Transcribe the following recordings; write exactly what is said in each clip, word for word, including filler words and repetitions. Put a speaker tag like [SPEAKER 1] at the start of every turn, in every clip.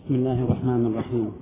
[SPEAKER 1] بسم الله الرحمن الرحيم.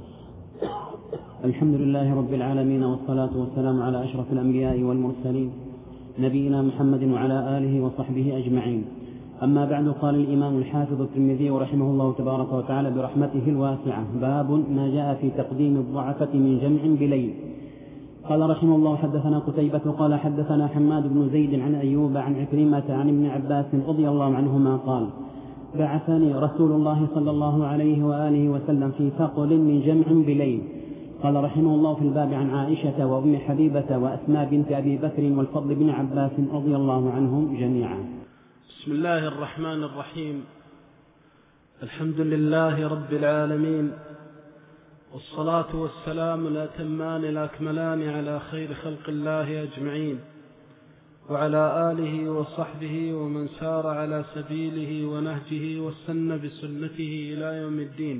[SPEAKER 1] الحمد لله رب العالمين، والصلاة والسلام على أشرف الأنبياء والمرسلين نبينا محمد وعلى آله وصحبه أجمعين. أما بعد، قال الإمام الحافظ الترمذي رحمه الله تبارك وتعالى برحمته الواسعة: باب ما جاء في تقديم الضعفة من جمع بليل. قال رحمه الله: حدثنا قتيبة قال حدثنا حماد بن زيد عن أيوب عن عكرمة عن ابن عباس رضي الله عنهما قال: بعثني رسول الله صلى الله عليه وآله وسلم في ثقل من جمع بليل. قال رحمه الله في الباب عن عائشة وأم حبيبة وأسماء بنت أبي بكر والفضل بن عباس رضي الله عنهم جميعا.
[SPEAKER 2] بسم الله الرحمن الرحيم. الحمد لله رب العالمين، والصلاة والسلام الأتمان الأكملان على خير خلق الله أجمعين، وعلى آله وصحبه ومن سار على سبيله ونهجه واستنى بسنته إلى يوم الدين.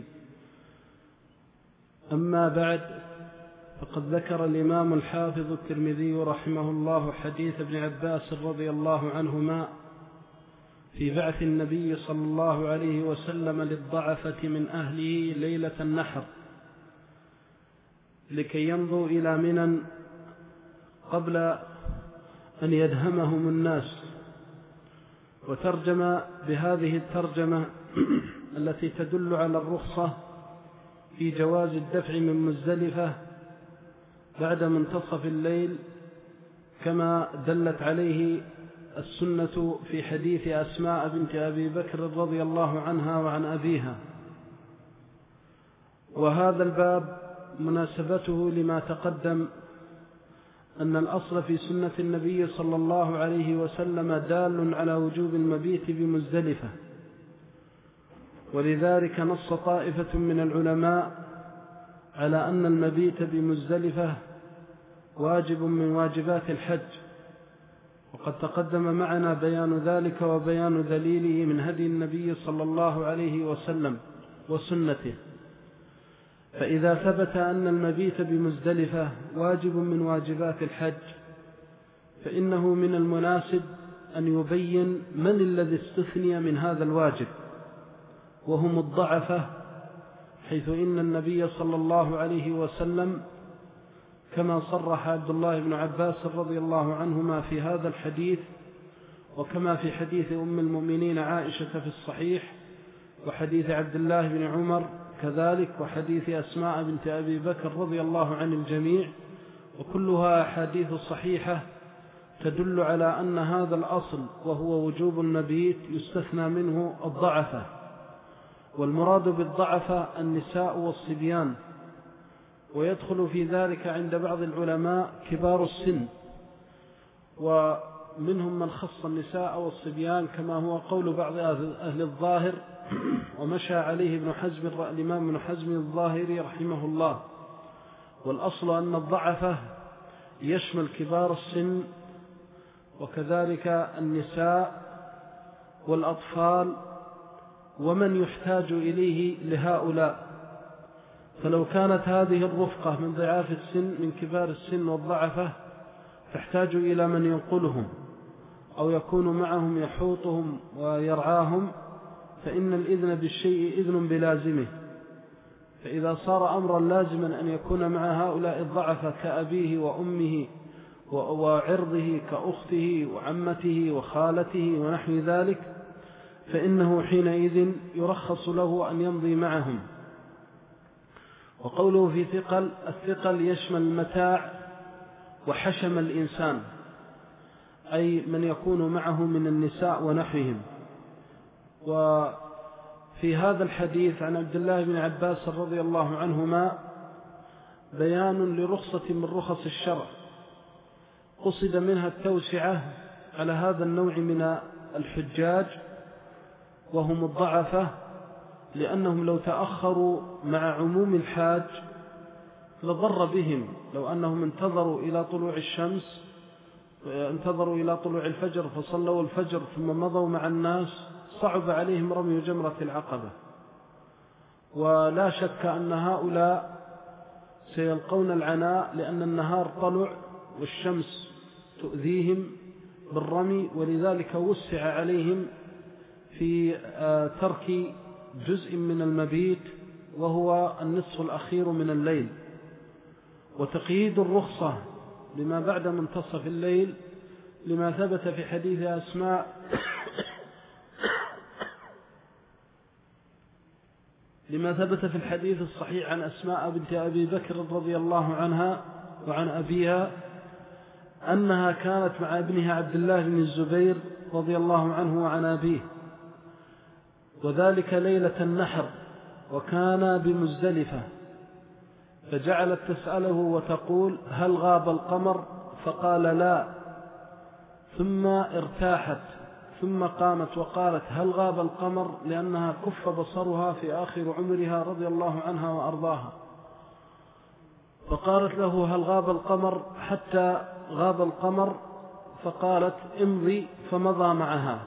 [SPEAKER 2] أما بعد، فقد ذكر الإمام الحافظ الترمذي رحمه الله حديث ابن عباس رضي الله عنهما في بعث النبي صلى الله عليه وسلم للضعفة من أهله ليلة النحر لكي يمضوا إلى منى قبل أن يدهمهم الناس، وترجم بهذه الترجمة التي تدل على الرخصة في جواز الدفع من مزدلفة بعد منتصف الليل، كما دلت عليه السنة في حديث أسماء بنت أبي بكر رضي الله عنها وعن أبيها. وهذا الباب مناسبته لما تقدم أن الأصل في سنة النبي صلى الله عليه وسلم دال على وجوب المبيت بمزدلفة، ولذلك نص طائفة من العلماء على أن المبيت بمزدلفة واجب من واجبات الحج، وقد تقدم معنا بيان ذلك وبيان دليله من هدي النبي صلى الله عليه وسلم وسنته. فإذا ثبت أن المبيت بمزدلفة واجب من واجبات الحج، فإنه من المناسب أن يبين من الذي استثني من هذا الواجب، وهم الضعفة، حيث إن النبي صلى الله عليه وسلم كما صرح عبد الله بن عباس رضي الله عنهما في هذا الحديث، وكما في حديث أم المؤمنين عائشة في الصحيح، وحديث عبد الله بن عمر كذلك، وحديث أسماء بنت أبي بكر رضي الله عن الجميع، وكلها أحاديث صحيحة تدل على أن هذا الأصل وهو وجوب المبيت يستثنى منه الضعفة. والمراد بالضعفة النساء والصبيان، ويدخل في ذلك عند بعض العلماء كبار السن، ومنهم من خص النساء والصبيان كما هو قول بعض أهل الظاهر، ومشى عليه ابن حزم الإمام ابن حزم الظاهري رحمه الله. والأصل أن الضعفة يشمل كبار السن، وكذلك النساء والأطفال ومن يحتاج إليه لهؤلاء. فلو كانت هذه الرفقة من ضعاف السن من كبار السن والضعفة تحتاج إلى من ينقلهم أو يكون معهم يحوطهم ويرعاهم، فإن الإذن بالشيء إذن بلازمه. فإذا صار أمرا لازما أن يكون مع هؤلاء الضعفة كأبيه وأمه وعرضه كأخته وعمته وخالته ونحو ذلك، فإنه حينئذ يرخص له أن يمضي معهم. وقوله في ثقل، الثقل يشمل المتاع وحشم الإنسان، أي من يكون معه من النساء ونحوهم. وفي هذا الحديث عن عبد الله بن عباس رضي الله عنهما بيان لرخصة من رخص الشرع، قصد منها التوسعة على هذا النوع من الحجاج وهم الضعفة، لأنهم لو تأخروا مع عموم الحاج لضر بهم. لو أنهم انتظروا إلى طلوع الشمس، انتظروا إلى طلوع الفجر فصلوا الفجر ثم مضوا مع الناس، صعب عليهم رمي جمرة العقبة. ولا شك أن هؤلاء سيلقون العناء، لأن النهار طلع والشمس تؤذيهم بالرمي، ولذلك وسع عليهم في ترك جزء من المبيت وهو النصف الأخير من الليل. وتقييد الرخصة لما بعد منتصف الليل لما ثبت في حديث أسماء لما ثبت في الحديث الصحيح عن أسماء بنت أبي بكر رضي الله عنها وعن أبيها أنها كانت مع ابنها عبد الله بن الزبير رضي الله عنه وعن أبيه، وذلك ليلة النحر، وكان بمزدلفة، فجعلت تسأله وتقول: هل غاب القمر؟ فقال: لا. ثم ارتاحت، ثم قامت وقالت: هل غاب القمر؟ لأنها كف بصرها في آخر عمرها رضي الله عنها وأرضاها. فقالت له: هل غاب القمر؟ حتى غاب القمر، فقالت: امضي، فمضى معها.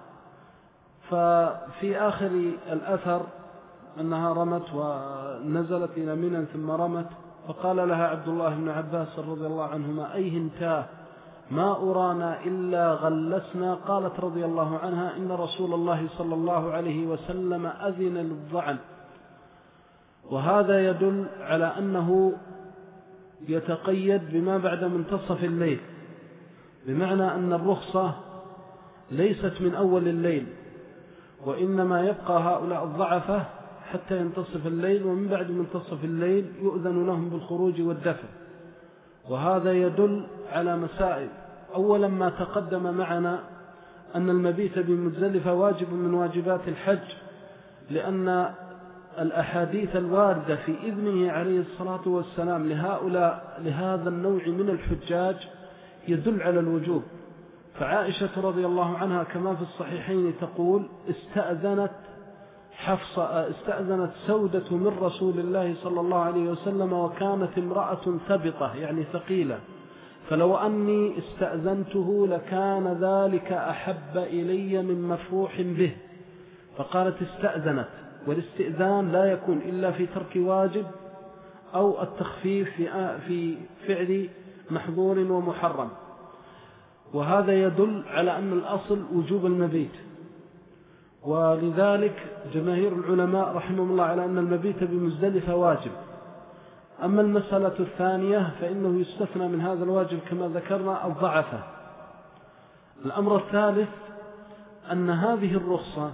[SPEAKER 2] ففي آخر الأثر أنها رمت ونزلت إلى منى ثم رمت، فقال لها عبد الله بن عباس رضي الله عنهما: أيهنتاه، ما أرانا إلا غلسنا. قالت رضي الله عنها: إن رسول الله صلى الله عليه وسلم أذن للضعن. وهذا يدل على أنه يتقيد بما بعد منتصف الليل، بمعنى أن الرخصة ليست من أول الليل، وإنما يبقى هؤلاء الضعفة حتى ينتصف الليل، ومن بعد منتصف الليل يؤذن لهم بالخروج والدفع. وهذا يدل على مسائل. أولا ما تقدم معنا أن المبيت بمزدلفة واجب من واجبات الحج، لأن الأحاديث الواردة في إذنه عليه الصلاة والسلام لهؤلاء لهذا النوع من الحجاج يدل على الوجوب. فعائشة رضي الله عنها كما في الصحيحين تقول: استأذنت حفصة استأذنت سودة من رسول الله صلى الله عليه وسلم، وكانت امرأة ثبطة يعني ثقيلة، فلو أني استأذنته لكان ذلك أحب إلي من مفروح به. فقالت استأذنت، والاستئذان لا يكون إلا في ترك واجب أو التخفيف في فعل محظور ومحرم. وهذا يدل على أن الأصل وجوب المبيت، ولذلك جماهير العلماء رحمهم الله على أن المبيت بمزدلفة واجب. أما المسألة الثانية فإنه يستثنى من هذا الواجب كما ذكرنا الضعفة. الأمر الثالث أن هذه الرخصة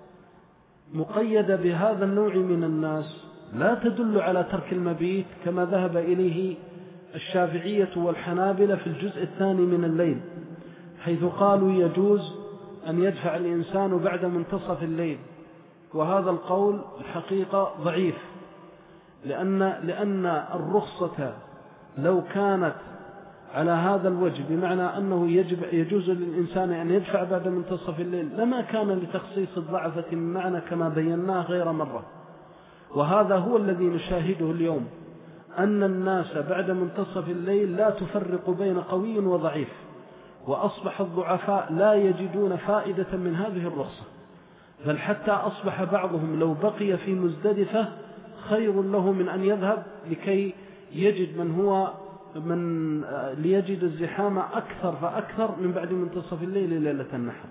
[SPEAKER 2] مقيدة بهذا النوع من الناس، لا تدل على ترك المبيت كما ذهب إليه الشافعية والحنابلة في الجزء الثاني من الليل، حيث قالوا يجوز أن يدفع الإنسان بعد منتصف الليل. وهذا القول الحقيقة ضعيف، لأن, لأن الرخصة لو كانت على هذا الوجه، بمعنى أنه يجب يجوز للإنسان أن يدفع بعد منتصف الليل، لما كان لتخصيص الضعفة من معنى كما بيناه غير مرة. وهذا هو الذي نشاهده اليوم، أن الناس بعد منتصف الليل لا تفرق بين قوي وضعيف، وأصبح الضعفاء لا يجدون فائدة من هذه الرخصة، بل حتى أصبح بعضهم لو بقي في مزدلفة خير له من أن يذهب لكي يجد من هو من ليجد الزحام أكثر فأكثر من بعد منتصف الليل ليلة النحر.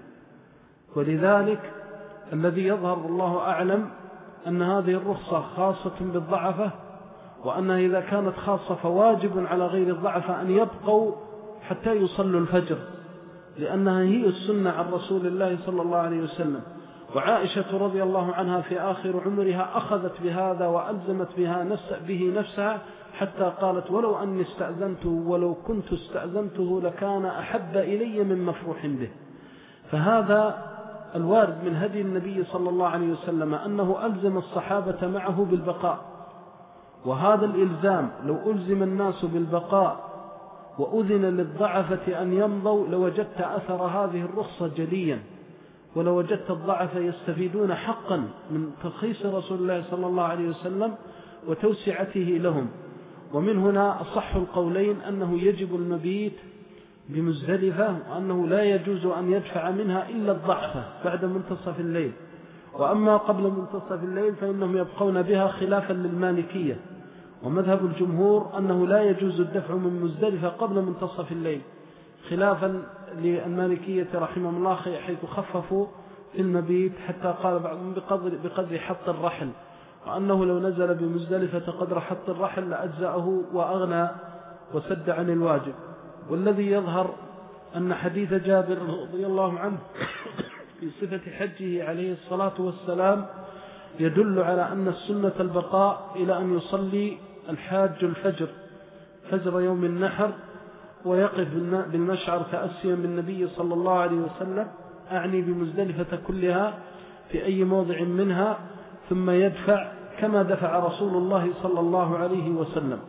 [SPEAKER 2] ولذلك الذي يظهر الله أعلم أن هذه الرخصة خاصة بالضعفة، وأنها إذا كانت خاصة فواجب على غير الضعفة أن يبقوا حتى يصلوا الفجر، لأنها هي السنة عن رسول الله صلى الله عليه وسلم. وعائشة رضي الله عنها في آخر عمرها أخذت بهذا وألزمت بها نفس به نفسها، حتى قالت: ولو أني استأذنته ولو كنت استأذنته لكان أحب إلي من مفروح به. فهذا الوارد من هدي النبي صلى الله عليه وسلم أنه ألزم الصحابة معه بالبقاء، وهذا الإلزام لو ألزم الناس بالبقاء وأذن للضعفة أن يمضوا لوجدت أثر هذه الرخصة جليا، ولوجدت الضعفة يستفيدون حقا من ترخيص رسول الله صلى الله عليه وسلم وتوسعته لهم. ومن هنا أصح القولين أنه يجب المبيت بمزدلفة، وأنه لا يجوز أن يدفع منها إلا الضعفة بعد منتصف الليل. وأما قبل منتصف الليل فإنهم يبقون بها خلافا للمالكية، ومذهب الجمهور أنه لا يجوز الدفع من مزدلفة قبل منتصف الليل، خلافا للمالكية رحمهم الله حيث خففوا في المبيت حتى قال بعضهم بقدر, بقدر حط الرحل وأنه لو نزل بمزدلفة قدر حط الرحل لأجزأه وأغنى وسد عن الواجب. والذي يظهر أن حديث جابر رضي الله عنه في صفة حجه عليه الصلاة والسلام يدل على أن السنة البقاء إلى أن يصلي الحاج الفجر فجر يوم النحر ويقف بالمشعر تأسيا بالنبي صلى الله عليه وسلم، أعني بمزدلفة كلها في أي موضع منها، ثم يدفع كما دفع رسول الله صلى الله عليه وسلم.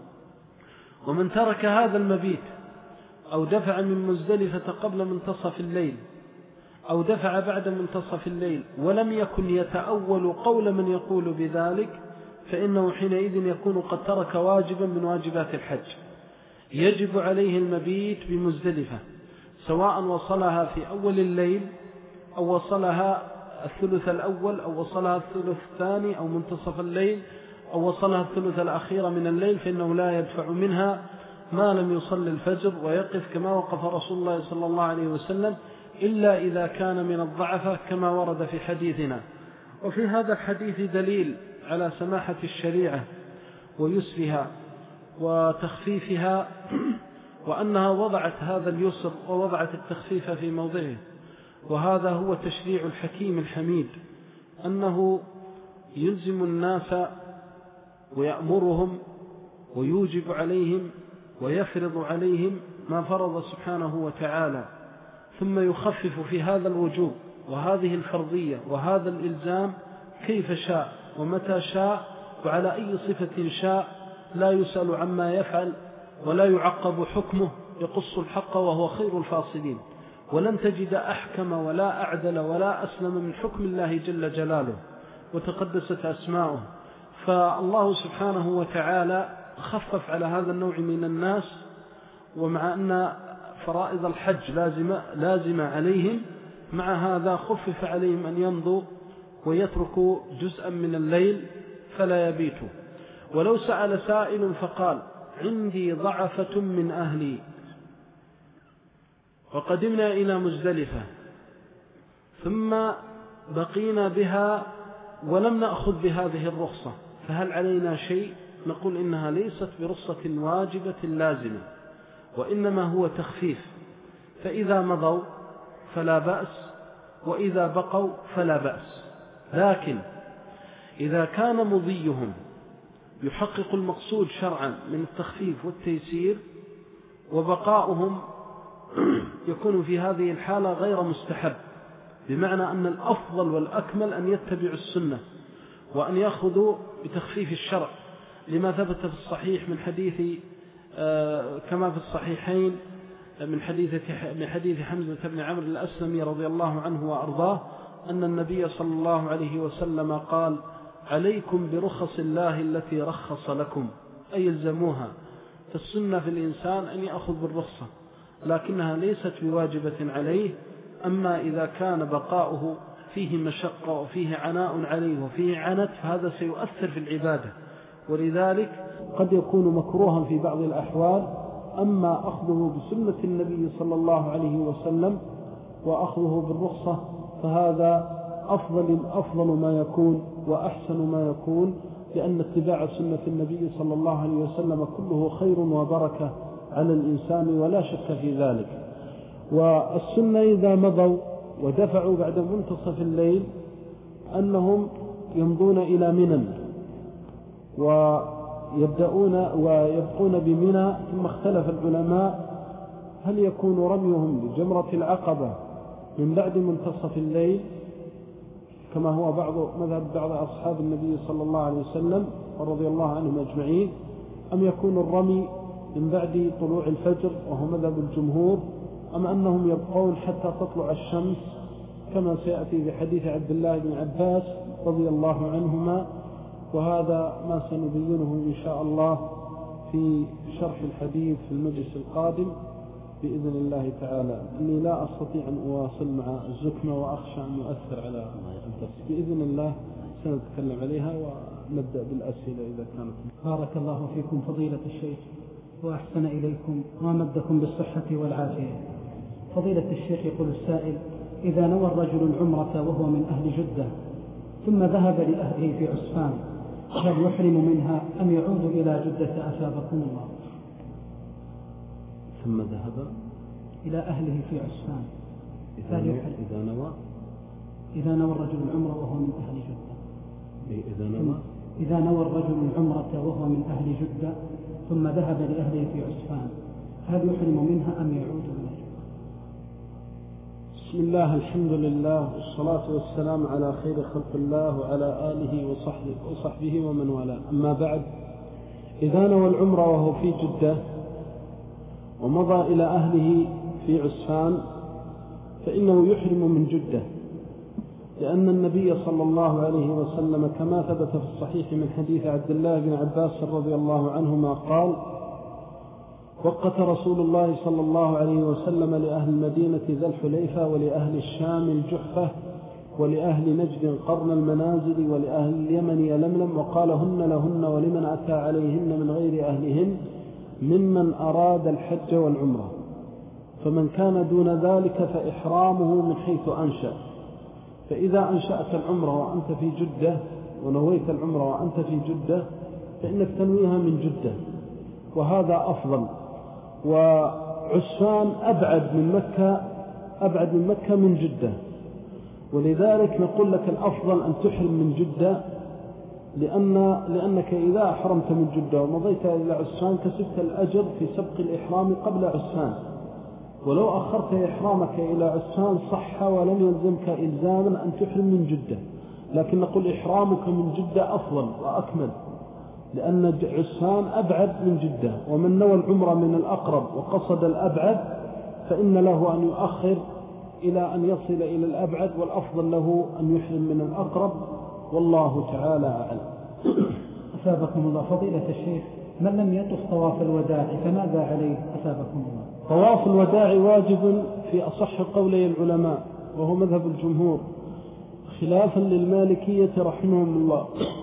[SPEAKER 2] ومن ترك هذا المبيت أو دفع من مزدلفة قبل منتصف الليل أو دفع بعد منتصف الليل ولم يكن يتأول قول من يقول بذلك، فإنه حينئذ يكون قد ترك واجبا من واجبات الحج. يجب عليه المبيت بمزدلفة سواء وصلها في أول الليل أو وصلها الثلث الأول أو وصلها الثلث الثاني أو منتصف الليل أو وصلها الثلث الأخير من الليل، فإنه لا يدفع منها ما لم يصل الفجر ويقف كما وقف رسول الله صلى الله عليه وسلم، إلا إذا كان من الضعفة كما ورد في حديثنا. وفي هذا الحديث دليل على سماحة الشريعة ويسرها وتخفيفها، وأنها وضعت هذا اليسر ووضعت التخفيف في موضعه. وهذا هو تشريع الحكيم الحميد، أنه يلزم الناس ويأمرهم ويوجب عليهم ويفرض عليهم ما فرض سبحانه وتعالى، ثم يخفف في هذا الوجوب وهذه الفرضية وهذا الإلزام كيف شاء ومتى شاء وعلى أي صفة شاء، لا يسأل عما يفعل ولا يعقب حكمه، يقص الحق وهو خير الفاصلين. ولن تجد أحكم ولا أعدل ولا أسلم من حكم الله جل جلاله وتقدست أسماؤه. فالله سبحانه وتعالى خفف على هذا النوع من الناس، ومع أن فرائض الحج لازمة, لازمة عليهم، مع هذا خفف عليهم أن يمضوا ويتركوا جزءا من الليل فلا يبيتوا. ولو سأل سائل فقال عندي ضعفة من أهلي وقدمنا إلى مزدلفة ثم بقينا بها ولم نأخذ بهذه الرخصة، فهل علينا شيء؟ نقول إنها ليست برخصة واجبة لازمة، وإنما هو تخفيف. فإذا مضوا فلا بأس، وإذا بقوا فلا بأس. لكن إذا كان مضيهم يحقق المقصود شرعا من التخفيف والتيسير، وبقاؤهم يكون في هذه الحالة غير مستحب، بمعنى أن الأفضل والأكمل أن يتبعوا السنة وأن يأخذوا بتخفيف الشرع، لما ثبت في الصحيح من حديث كما في الصحيحين من حديث من حديث حمزة بن عمرو الأسلمي رضي الله عنه وأرضاه أن النبي صلى الله عليه وسلم قال عليكم برخص الله التي رخص لكم، أي الزموها. فالسنة في الإنسان أن يأخذ بالرخصة، لكنها ليست بواجبة عليه. أما إذا كان بقاؤه فيه مشقة وفيه عناء عليه وفيه عنت، فهذا سيؤثر في العبادة، ولذلك قد يكون مكروها في بعض الأحوال. أما أخذه بسنة النبي صلى الله عليه وسلم وأخذه بالرخصة فهذا أفضل, أفضل ما يكون وأحسن ما يكون، لأن اتباع سنة النبي صلى الله عليه وسلم كله خير وبركة على الإنسان ولا شك في ذلك. والسنة إذا مضوا ودفعوا بعد منتصف الليل أنهم يمضون إلى منى ويبدأون ويبقون بمنى، ثم اختلف العلماء هل يكون رميهم لجمرة العقبة من بعد منتصف الليل كما هو بعض مذهب بعض أصحاب النبي صلى الله عليه وسلم ورضي الله عنهم أجمعين، أم يكون الرمي من بعد طلوع الفجر وهو مذهب الجمهور، أم أنهم يبقون حتى تطلع الشمس كما سيأتي بحديث عبد الله بن عباس رضي الله عنهما. وهذا ما سنبينه إن شاء الله في شرح الحديث في المجلس القادم بإذن الله تعالى. إني لا أستطيع أن أواصل مع الزكمة وأخشى أن يؤثر على الدرس. بإذن الله سنتكلم عليها ونبدأ بالأسئلة إذا كانت.
[SPEAKER 1] بارك الله فيكم فضيلة الشيخ وأحسن إليكم ومدكم بالصحة والعافية. فضيلة الشيخ يقول السائل: إذا نوى الرجل العمرة وهو من أهل جدة ثم ذهب لأهله في عسفان
[SPEAKER 3] هل يحرم منها أم يعود إلى جدة أثابكم الله؟
[SPEAKER 2] ثم ذهب
[SPEAKER 3] إلى أهله في عسفان.
[SPEAKER 2] إذا نوى, إذا نوى
[SPEAKER 3] إذا نوى الرجل العمرة وهو من أهل جدة.
[SPEAKER 2] إذا نوى
[SPEAKER 3] إذا نوى الرجل العمرة وهو من أهل جدة ثم ذهب لأهله في عسفان، هل يحرم منها أم يعود إلى جدة؟
[SPEAKER 2] بسم الله، الحمد لله، والصلاة والسلام على خير خلق الله وعلى آله وصحبه, وصحبه ومن والاه. أما بعد، إذا نوى العمرة وهو في جدة ومضى إلى أهله في عسفان فإنه يحرم من جدة، لأن النبي صلى الله عليه وسلم كما ثبت في الصحيح من حديث عبد الله بن عباس رضي الله عنهما قال: وقت رسول الله صلى الله عليه وسلم لأهل المدينة ذا الحليفة، ولأهل الشام الجحفة، ولأهل نجد قرن المنازل، ولأهل اليمن يلملم، وقال: هن لهن ولمن أتى عليهن من غير أهلهن ممن أراد الحج والعمرة، فمن كان دون ذلك فإحرامه من حيث أنشأ. فإذا أنشأت العمرة وأنت في جدة ونويت العمرة وأنت في جدة فإنك تنويها من جدة، وهذا أفضل. وعسفان أبعد من مكة أبعد من مكة من جدة، ولذلك نقول لك الأفضل أن تحرم من جدة، لأن لأنك إذا أحرمت من جدة ومضيت إلى عسفان كسبت الأجر في سبق الإحرام قبل عسفان، ولو أخرت إحرامك إلى عسفان صح ولم يلزمك إلزاما أن تحرم من جدة، لكن نقول إحرامك من جدة أفضل وأكمل، لأن عسفان أبعد من جدة. ومن نوى العمرة من الأقرب وقصد الأبعد فإن له أن يؤخر إلى أن يصل إلى الأبعد، والأفضل له أن يحرم من الأقرب، والله تعالى أعلم.
[SPEAKER 3] أثابكم الله. فضيلة الشيخ، من لم يطف طواف الوداع فماذا عليه؟ أثابكم الله.
[SPEAKER 2] طواف الوداع واجب في أصح قولي العلماء، وهو مذهب الجمهور، خلافا للمالكية رحمهم الله.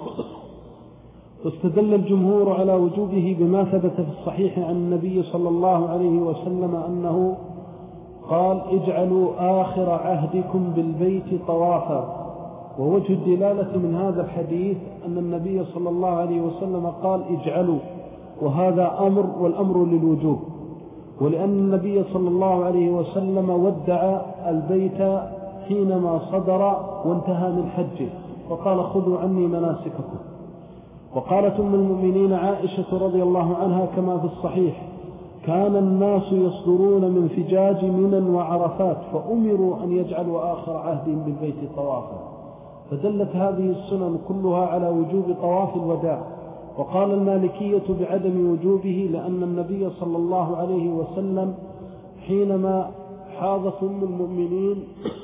[SPEAKER 2] واستدل الجمهور على وجوبه بما ثبت في الصحيح عن النبي صلى الله عليه وسلم أنه قال: اجعلوا آخر عهدكم بالبيت طوافا. ووجه الدلالة من هذا الحديث أن النبي صلى الله عليه وسلم قال: اجعلوا، وهذا أمر، والأمر للوجوب، ولأن النبي صلى الله عليه وسلم ودع البيت حينما صدر وانتهى من حجه، وقال: خذوا عني مناسككم. وقالت أم المؤمنين عائشة رضي الله عنها كما في الصحيح: كان الناس يصدرون من فجاج منى وعرفات فأمروا أن يجعلوا آخر عهدهم بالبيت طوافا. فدلت هذه السنن كلها على وجوب طواف الوداع. وقال المالكية بعدم وجوبه لأن النبي صلى الله عليه وسلم حينما حاضت أم المؤمنين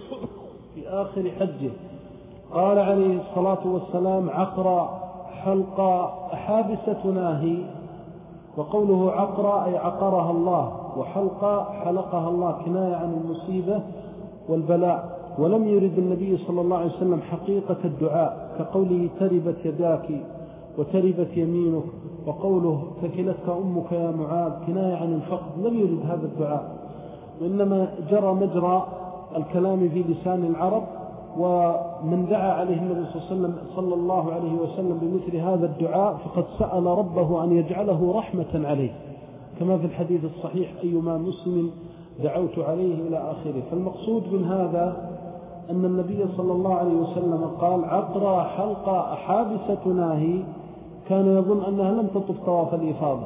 [SPEAKER 2] في آخر حجه قال عليه الصلاة والسلام: عقرى حلقى أحابستنا هي. وقوله عقرى أي عقرها الله، وحلقى حلقها الله، كناية عن المصيبة والبلاء. ولم يرد النبي صلى الله عليه وسلم حقيقة الدعاء كقوله: تربت يداك وتربت يمينك، وقوله: ثكلتك أمك يا معاذ، كناية عن الفقد. لم يرد هذا الدعاء، وإنما جرى مجرى الكلام في لسان العرب، ومن دعا عليه النبي صلى الله عليه وسلم بمثل هذا الدعاء فقد سأل ربه أن يجعله رحمة عليه، كما في الحديث الصحيح: أيما مسلم دعوت عليه إلى آخره. فالمقصود من هذا أن النبي صلى الله عليه وسلم قال: عقرى حلقى أحابستنا هي، كان يظن أنها لم تطف طواف الإفاضة،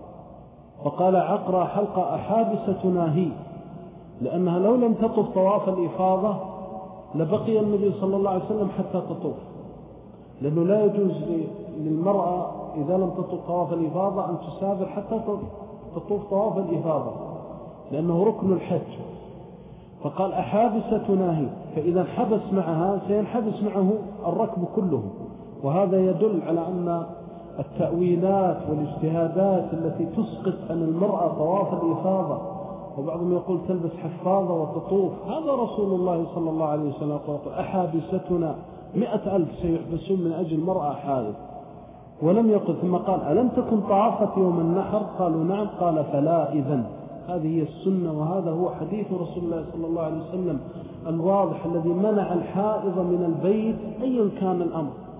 [SPEAKER 2] فقال: عقرى حلقى أحابستنا هي، لأنها لو لم تطف طواف الإفاضة لبقي النبي صلى الله عليه وسلم حتى تطوف، لأنه لا يجوز للمرأة إذا لم تطوف طواف الإفاضة أن تسافر حتى تطوف طواف الإفاضة، لأنه ركن الحج. فقال: أحابستنا هي، فإذا حبس معها سينحبس معه الركب كله. وهذا يدل على أن التأويلات والاجتهادات التي تسقط عن المرأة طواف الإفاضة، وبعضهم يقول تلبس حفاظة وتطوف، هذا رسول الله صلى الله عليه وسلم يقول: أحابستنا مئة ألف سيحبسون من أجل مرأة حائض. ولم يقل، ثم قال: ألم تكن طافت يوم النحر؟ قالوا: نعم. قال: فلا إذن. هذه هي السنة، وهذا هو حديث رسول الله صلى الله عليه وسلم الواضح الذي منع الحائض من البيت أيا كان الأمر،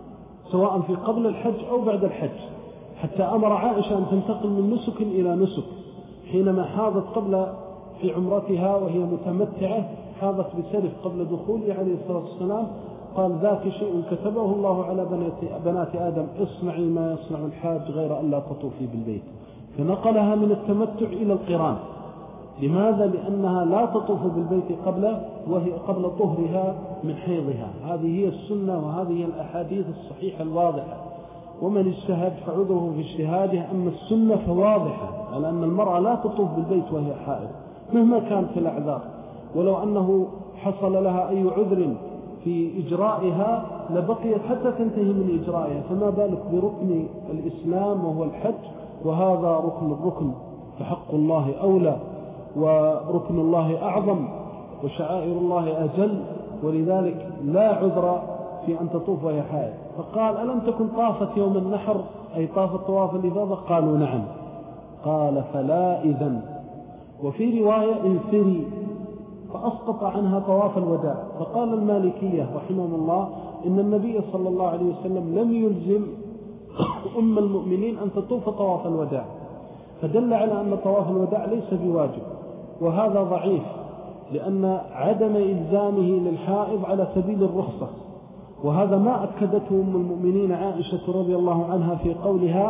[SPEAKER 2] سواء في قبل الحج أو بعد الحج، حتى أمر عائشة أن تنتقل من نسك إلى نسك. حينما حاضت قبل في عمرتها وهي متمتعة حاضت بسرف قبل دخوله عليه الصلاة والسلام، قال ذاك شيء كتبه الله على بنات آدم، اصنعي ما يصنع الحاج غير أن لا تطوفي بالبيت، فنقلها من التمتع إلى القران. لماذا؟ لأنها لا تطوف بالبيت قبل وهي قبل طهرها من حيضها. هذه هي السنة وهذه هي الأحاديث الصحيحة الواضحة، ومن اجتهد فعذره في اجتهاده، أما السنة فواضحة على أن المرأة لا تطوف بالبيت وهي حائض مهما كانت الأعذار، ولو أنه حصل لها أي عذر في إجرائها لبقيت حتى تنتهي من إجرائها، فما بالك بركن الإسلام وهو الحج، وهذا ركن الركن، فحق الله أولى وركن الله أعظم وشعائر الله أجل، ولذلك لا عذر في أن تطوف وهي حائض. فقال ألم تكن طافت يوم النحر أي طافت طواف الإفاضة؟ قالوا نعم. قال فلا إذن. وفي رواية انفري، فأسقط عنها طواف الوداع. فقال المالكية رحمهم الله إن النبي صلى الله عليه وسلم لم يلزم أم المؤمنين أن تطوف طواف الوداع، فدل على أن طواف الوداع ليس بواجب، وهذا ضعيف، لأن عدم إلزامه للحائض على سبيل الرخصة، وهذا ما أكدته أم المؤمنين عائشة رضي الله عنها في قولها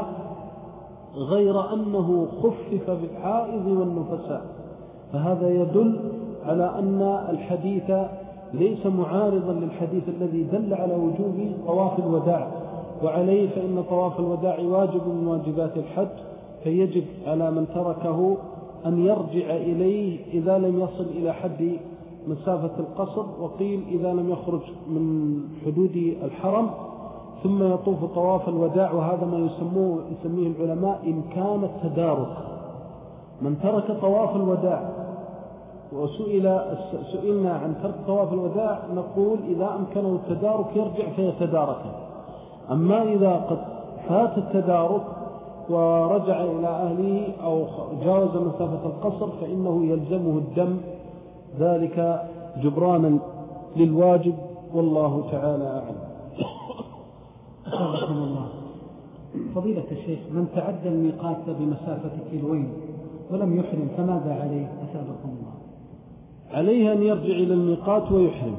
[SPEAKER 2] غير أنه خفف بالحائض والنفساء. فهذا يدل على أن الحديث ليس معارضا للحديث الذي دل على وجوب طواف الوداع، وعليه فإن طواف الوداع واجب من واجبات الحج، فيجب على من تركه أن يرجع إليه إذا لم يصل إلى حد مسافة القصر، وقيل إذا لم يخرج من حدود الحرم، ثم يطوف طواف الوداع. وهذا ما يسموه يسميه العلماء إمكان التدارك. من ترك طواف الوداع وسئل سئلنا عن ترك طواف الوداع نقول إذا أمكنه التدارك يرجع فيتداركه، أما إذا قد فات التدارك ورجع إلى أهله أو جاوز مسافة القصر فإنه يلزمه الدم، ذلك جبرانا للواجب، والله تعالى أعلم.
[SPEAKER 3] أسألكم الله فضيلة الشيخ، من تعدى الميقات بمسافة كيلوين ولم يحرم فماذا عليه؟ أسألكم الله.
[SPEAKER 2] عليه أن يرجع إلى الميقات ويحرم،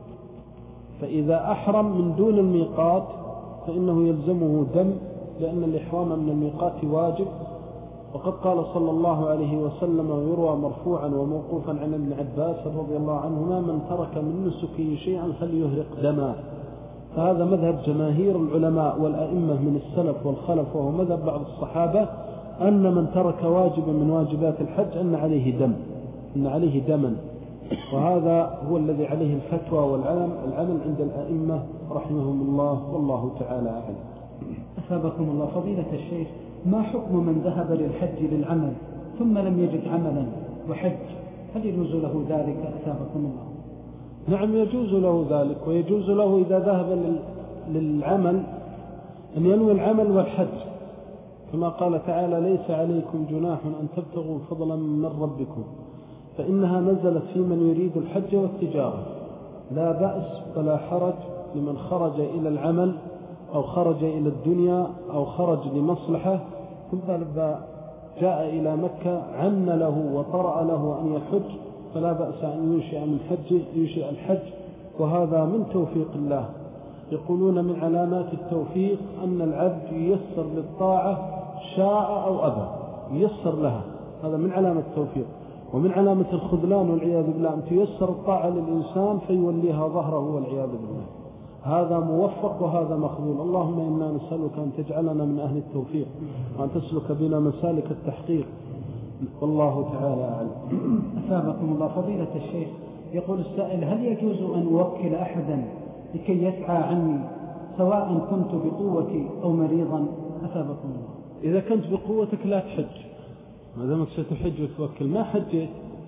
[SPEAKER 2] فإذا أحرم من دون الميقات فإنه يلزمه دم، لأن الإحرام من الميقات واجب، وقد قال صلى الله عليه وسلم ويروى مرفوعا وموقوفا عن ابن عباس رضي الله عنهما من ترك من نسكه شيئا فليهرق دما. فهذا مذهب جماهير العلماء والأئمة من السلف والخلف، وهو مذهب بعض الصحابة أن من ترك واجبا من واجبات الحج أن عليه دم أن عليه دما وهذا هو الذي عليه الفتوى والعلم العمل عند الأئمة رحمهم الله، والله تعالى أعلم.
[SPEAKER 3] أثابكم الله فضيلة الشيخ، ما حكم من ذهب للحج للعمل ثم لم يجد عملا وحج، هل يجوز له ذلك؟ أثابكم الله.
[SPEAKER 2] نعم يجوز له ذلك، ويجوز له إذا ذهب للعمل أن ينوي العمل والحج، كما قال تعالى ليس عليكم جناح أن تبتغوا فضلا من ربكم، فإنها نزلت في من يريد الحج والتجارة، لا بأس ولا حرج لمن خرج إلى العمل أو خرج إلى الدنيا أو خرج لمصلحة ثم جاء إلى مكة عن له وطرأ له أن يحج، فلا بأس أن ينشئ من حج ينشئ الحج، وهذا من توفيق الله. يقولون من علامات التوفيق أن العبد ييسر للطاعة شاء أو أبى، ييسر لها، هذا من علامة التوفيق. ومن علامة الخذلان والعياذ بالله أن تيسر الطاعة للإنسان فيوليها ظهره والعياذ بالله، هذا موفق وهذا مخذول. اللهم إنا نسألك أن تجعلنا من أهل التوفيق وأن تسلك بنا مسالك التحقيق، والله تعالى أعلم.
[SPEAKER 3] أثابكم الله فضيلة الشيخ، يقول السائل هل يجوز أن أوكل أحدا لكي يسعى عني سواء كنت بقوتي أو مريضا؟ أثابكم الله.
[SPEAKER 2] إذا كنت بقوتك لا تحج، ما دامك ستحج وتوكل، ما حجيت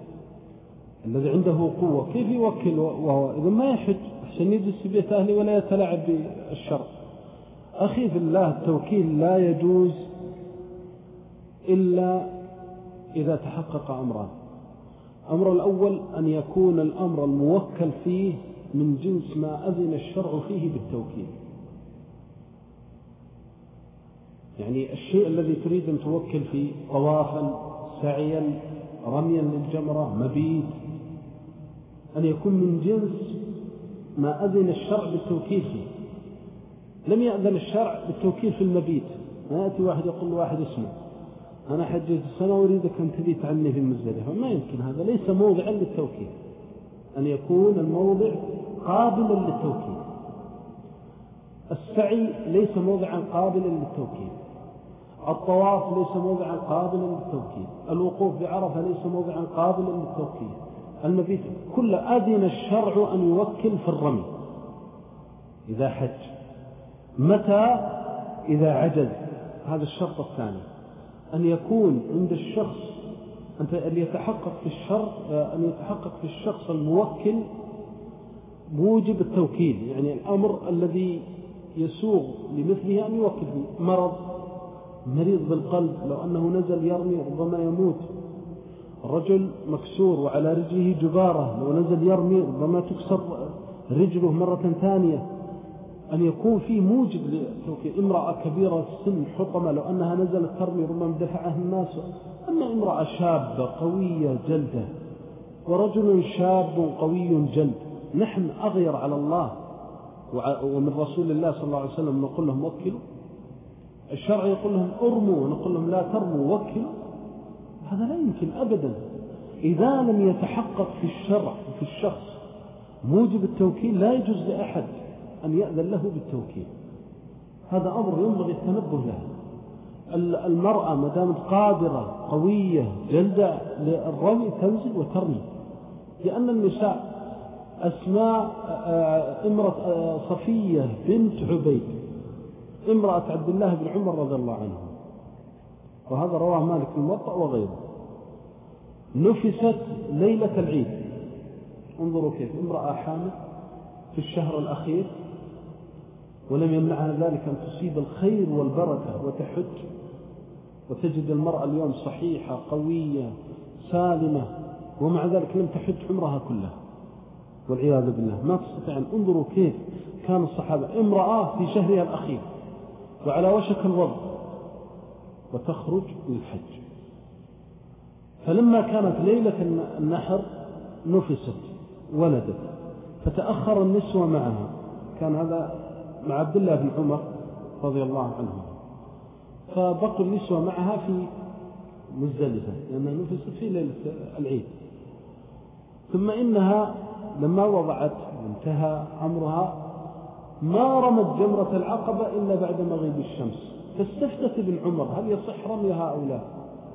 [SPEAKER 2] الذي عنده قوة كيف يوكل وهو إذا ما يحج؟ عشان يجلس في بيت أهلي ولا يتلاعب بالشرع. أخي في الله، التوكيل لا يجوز إلا إذا تحقق أمران. أمر الأول أن يكون الأمر الموكل فيه من جنس ما أذن الشرع فيه بالتوكيل،
[SPEAKER 4] يعني الشيء الذي تريد أن توكل فيه طوافا سعيا رميا للجمرة مبيت، أن يكون من جنس ما أذن الشرع بالتوكيل فيه. لم يأذن الشرع بالتوكيل في المبيت. ما يأتي واحد يقول له واحد اسمه أنا حجيت السنة وأريدك أن تبيت عني في المزدلفة، ما يمكن، هذا ليس موضعا للتوكيل. أن يكون الموضع قابلا للتوكيل. السعي ليس موضعا قابلا للتوكيل، الطواف ليس موضعا قابلا للتوكيل، الوقوف بعرفة ليس موضعا قابلا للتوكيل، المبيت كل أذن الشرع أن يوكل في الرمي إذا حج. متى؟ إذا عجز. هذا الشرط الثاني، أن يكون عند الشخص أن يتحقق في الشرط أن يتحقق في الشخص الموكل موجب التوكيل، يعني الأمر الذي يسوغ لمثله أن يوكل فيه. مرض، مريض بالقلب لو أنه نزل يرمي ربما يموت. رجل مكسور وعلى رجله جبارة لو نزل يرمي ربما تكسر رجله مرة ثانية. أن يكون فيه موجب للتوكيل. امرأة كبيرة السن حطمة لو أنها نزلت ترمي ربما دفعها الناس. أما امرأة شابة قوية جلدة ورجل شاب قوي جلد، نحن أغير على الله ومن رسول الله صلى الله عليه وسلم نقول لهم وكلوا. الشرع يقول لهم ارموا ونقول لهم لا ترموا وكلوا. هذا لا يمكن أبدا. إذا لم يتحقق في الشرع وفي الشخص موجب التوكيل لا يجوز لأحد أن يأذن له بالتوكيل. هذا أمر ينبغي التنبه له. المرأة ما دامت قادرة قوية جلدة للرمي تنزل وترمي، لأن النساء أسماء امرأة صفية بنت عبيد امرأة عبد الله بن عمر رضي الله عنه، وهذا رواه مالك الموطأ وغيره، نفست ليلة العيد. انظروا كيف امرأة حامل في الشهر الأخير ولم يمنعها ذلك أن تصيب الخير والبركة وتحج، وتجد المرأة اليوم صحيحة قوية سالمة ومع ذلك لم تحج عمرها كلها والعياذ بالله، ما تستطيع. انظروا كيف كان الصحابة، امرأة في شهرها الأخير وعلى وشك الوضع وتخرج للحج. فلما كانت ليلة النحر نفست ولدت، فتأخر النسوة معها. كان هذا مع عبد الله بن عمر رضي الله عنه، فبقوا النسوة معها في مزدلفة لأنها نفست في ليلة العيد. ثم إنها لما وضعت وانتهى أمرها ما رمت جمرة العقبة إلا بعد مغيب الشمس، فاستفتت ابن عمر هل يصح رميها أو لا؟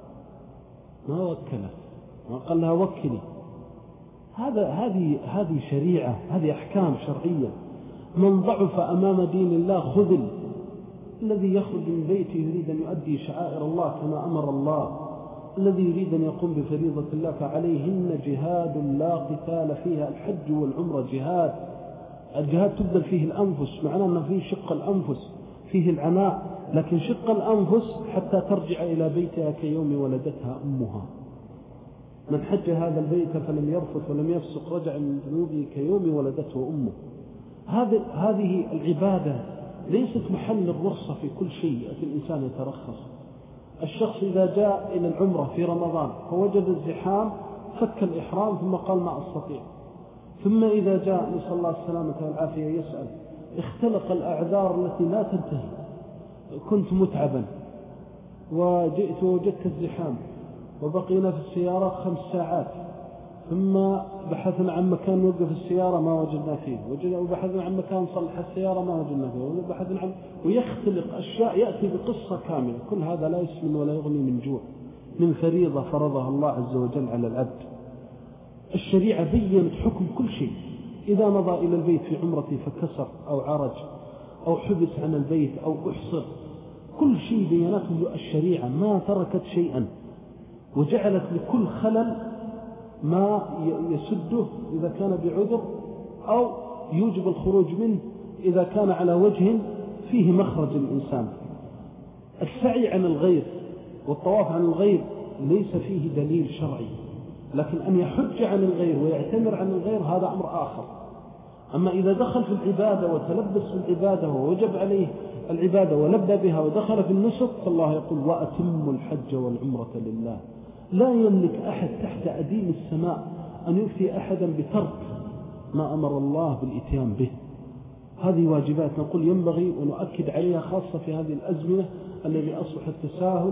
[SPEAKER 4] ما وكلت، ما قال لها وكلي. هذا هذه هذه شريعة، هذه أحكام شرعية. من ضعف أمام دين الله خذل. الذي يخرج من بيته يريد أن يؤدي شعائر الله كما أمر الله، الذي يريد أن يقوم بفريضة الله فعليهن جهاد لا قتال فيها. الحج والعمرة جهاد، الجهاد تبذل فيه الأنفس، معناه أنه فيه شق الأنفس، فيه العناء، لكن شق الأنفس حتى ترجع إلى بيتها كيوم ولدتها أمها. من حج هذا البيت فلم يرفث ولم يفسق رجع من ذنوبه كيوم ولدته أمه. هذه هذه العبادة ليست محل الرخصة في كل شيء. الإنسان يترخص. الشخص إذا جاء إلى العمرة في رمضان فوجد الزحام فك الإحرام ثم قال ما أستطيع، ثم إذا جاء نسأل الله السلامة والعافية يسأل اختلق الأعذار التي لا تنتهي، كنت متعبا وجئت ووجدت الزحام وبقينا في السيارة خمس ساعات، ثم بحثنا عن مكان نوقف السيارة ما وجدنا فيه، وبحثنا عن مكان نصلح السيارة ما وجدنا فيه، وبحثنا عن ويختلق أشياء يأتي بقصة كاملة. كل هذا لا يسمن ولا يغني من جوع، من فريضة فرضها الله عز وجل على العبد. الشريعة بيّنت حكم كل شيء. إذا مضى إلى البيت في عمرته فكسر أو عرج أو حبس عن البيت أو أحصر، كل شيء بيّنته الشريعة، ما تركت شيئا، وجعلت لكل خلل ما يسده إذا كان بعذر أو يوجب الخروج منه إذا كان على وجه فيه مخرج الإنسان. السعي عن الغير والطواف عن الغير ليس فيه دليل شرعي، لكن أن يحج عن الغير ويعتمر عن الغير هذا أمر آخر. أما إذا دخل في العبادة وتلبس في العبادة ووجب عليه العبادة ولبى بها ودخل في النسك، فالله يقول وأتم الحج والعمرة لله. لا يملك أحد تحت أديم السماء أن يفتي أحدا بترك ما أمر الله بالإتيان به. هذه واجبات نقول ينبغي ونؤكد عليها، خاصة في هذه الأزمنة الذي أصبح التساهل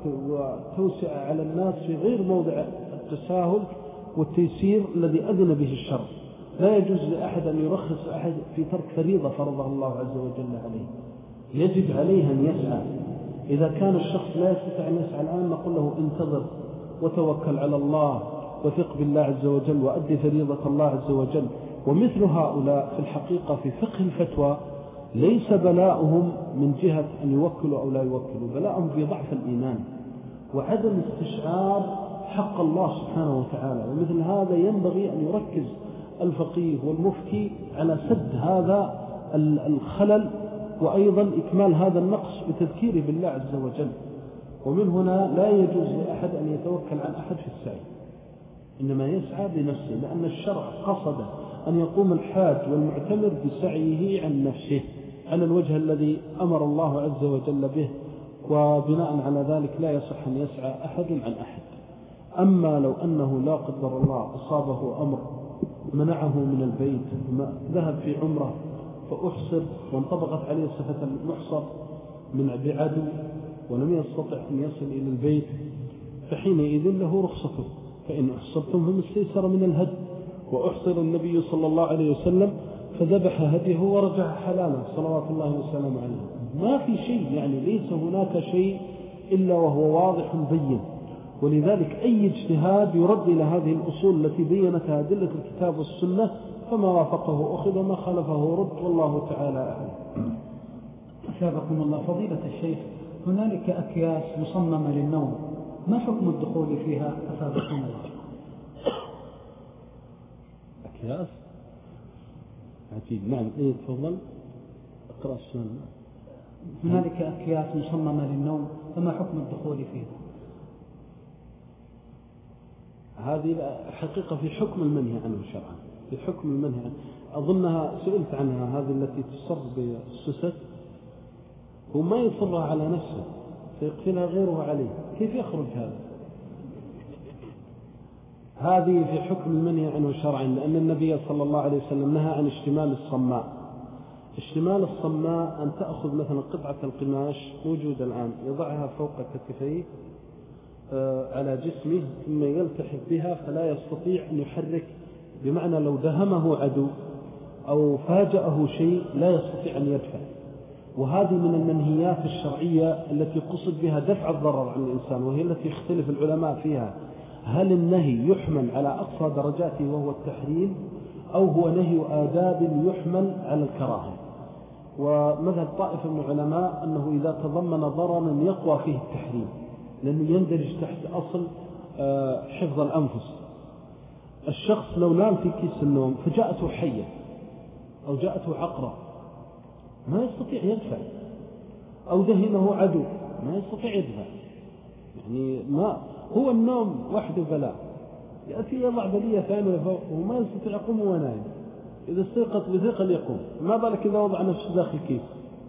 [SPEAKER 4] والتوسع على الناس في غير موضع التساهل والتيسير الذي أذن به الشرع. لا يجوز لأحد أن يرخص أحد في ترك فريضة فرضها الله عز وجل عليه، يجب عليه أن يسعى. إذا كان الشخص لا يستطيع أن يسعى الآن نقول له انتظر وتوكل على الله وثق بالله عز وجل وأدي فريضة الله عز وجل. ومثل هؤلاء في الحقيقة في فقه الفتوى ليس بلاؤهم من جهة أن يوكلوا أو لا يوكلوا، بلاؤهم في ضعف الإيمان وعدم استشعار حق الله سبحانه وتعالى. ومثل هذا ينبغي أن يركز الفقيه والمفتي على سد هذا الخلل وأيضا إكمال هذا النقص بتذكيره بالله عز وجل. ومن هنا لا يجوز لأحد أن يتوكل عن أحد في السعي، إنما يسعى بنفسه، لأن الشرع قصد أن يقوم الحاج والمعتمر بسعيه عن نفسه على الوجه الذي أمر الله عز وجل به، وبناء على ذلك لا يصح أن يسعى أحد عن أحد. أما لو أنه لا قدر الله أصابه أمر منعه من البيت، ذهب في عمره فأحصر وانطبقت عليه صفة المحصر من بعدو ولم يستطع أن يصل إلى البيت، فحينئذ له رخصته، فإن أحصرتم فما استيسر من الهدي. وأحصر النبي صلى الله عليه وسلم فذبح هديه ورجع حلالا صلوات الله وسلامه عليه. ما في شيء، يعني ليس هناك شيء إلا وهو واضح بين. ولذلك أي اجتهاد يرد إلى هذه الأصول التي بينتها أدلة الكتاب والسنة، فما وافقه أخذ وما خالفه رد، والله تعالى أعلم.
[SPEAKER 3] أثابكم الله. فضيلة الشيخ، هنالك أكياس مصممة للنوم، ما حكم الدخول فيها أثابكم الله؟
[SPEAKER 4] أكياس عجيب. نعم، إيه تفضل أقرأ السؤال.
[SPEAKER 3] هنالك أكياس مصممة للنوم، فما حكم الدخول فيها؟
[SPEAKER 4] هذه حقيقة في حكم المنهي عنه شرعا، في حكم المنهي عنه. أظنها سئلت عنها، هذه التي تصر بالسوست، هو ما يصرها على نفسه فيقفلها غيره عليه، كيف يخرج هذا؟ هذه في حكم المنهي عنه شرعا، لأن النبي صلى الله عليه وسلم نهى عن اشتمال الصماء. اشتمال الصماء أن تأخذ مثلا قطعة القماش موجودة الآن، يضعها فوق كتفيه على جسمه ثم يلتحف بها فلا يستطيع أن يحرك، بمعنى لو دهمه عدو أو فاجأه شيء لا يستطيع أن يدفع. وهذه من المنهيات الشرعية التي قصد بها دفع الضرر عن الإنسان، وهي التي يختلف العلماء فيها، هل النهي يحمل على أقصى درجاته وهو التحريم، أو هو نهي آداب يحمل على الكراهة. ومذهب طائفة من العلماء أنه إذا تضمن ضررا يقوى فيه التحريم، لأنه يندرج تحت أصل حفظ الأنفس. الشخص لو نام في كيس النوم فجاءته حية أو جاءته عقرب ما يستطيع يدفع، أو دهنه عدو ما يستطيع يدفع، يعني ما هو النوم وحده بلاء، يأتي يضع بلية ثانية فوق وما يستطيع يقوم وهو نايم، إذا استيقظ بثقل يقوم، ما بالك إذا وضع نفسه داخل كيس.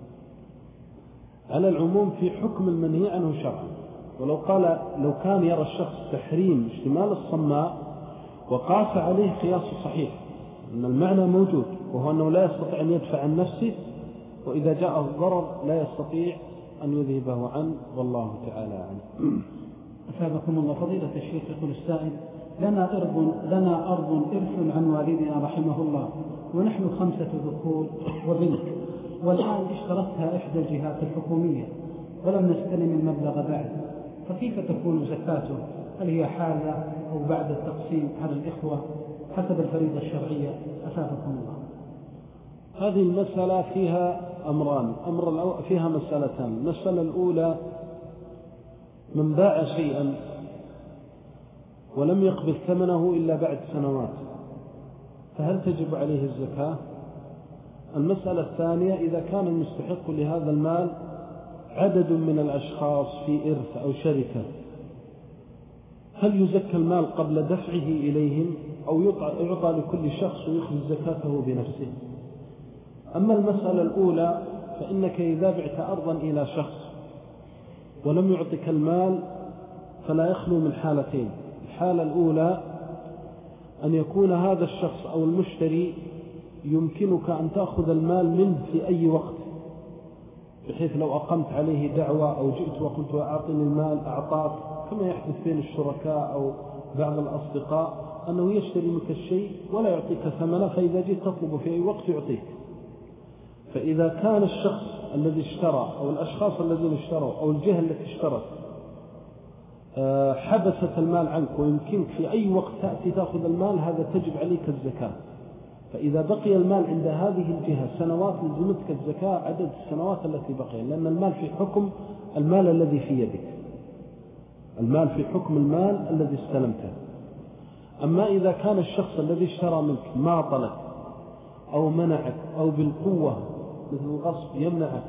[SPEAKER 4] على العموم في حكم المنهي عنه شرعا. ولو قال لو كان يرى الشخص تحريم اشتمال الصماء وقاس عليه قياس صحيح، أن المعنى موجود، وهو أنه لا يستطيع أن يدفع عن نفسه، وإذا جاءه الضرر لا يستطيع أن يذهبه عنه، والله تعالى عنه.
[SPEAKER 3] أثابكم الله. فضيلة الشيخ، يقول السائل: لنا أرض لنا أرض إرث عن والدنا رحمه الله، ونحن خمسة ذكور وبنت، والآن اشترتها إحدى الجهات الحكومية ولم نستلم المبلغ بعد، فكيف تكون زكاته؟ هل هي حالة أو بعد التقسيم على الإخوة حسب الفريضة الشرعية؟ أثابكم الله.
[SPEAKER 4] هذه المسألة فيها أمران، أمر فيها مسألتان. المسألة الأولى: من باع شيئا ولم يقبل ثمنه إلا بعد سنوات، فهل تجب عليه الزكاة؟ المسألة الثانية: إذا كان المستحق لهذا المال عدد من الأشخاص في إرث أو شركة، هل يزكى المال قبل دفعه إليهم أو يعطى لكل شخص ويخرج زكاته بنفسه؟ أما المسألة الأولى فإنك إذا بعت أرضا إلى شخص ولم يعطك المال فلا يخلو من حالتين. الحالة الأولى أن يكون هذا الشخص أو المشتري يمكنك أن تأخذ المال منه في أي وقت، بحيث لو أقمت عليه دعوة أو جئت وقلت أعطني المال أعطاك، كما يحدث بين الشركاء أو بعض الأصدقاء أنه يشتري منك الشيء ولا يعطيك ثمنه، فإذا جئت تطلبه في أي وقت يعطيك. فإذا كان الشخص الذي اشترى أو الأشخاص الذين اشتروا أو الجهة التي اشترت حبست المال عنك ويمكنك في أي وقت تأتي تأخذ المال، هذا تجب عليك الزكاة. فإذا بقي المال عند هذه الجهة سنوات لزمتك الزكاة عدد السنوات التي بقي، لأن المال في حكم المال الذي في يدك، المال في حكم المال الذي استلمته. أما إذا كان الشخص الذي اشترى منك ماطلك أو منعك أو بالقوة مثل الغصب يمنعك،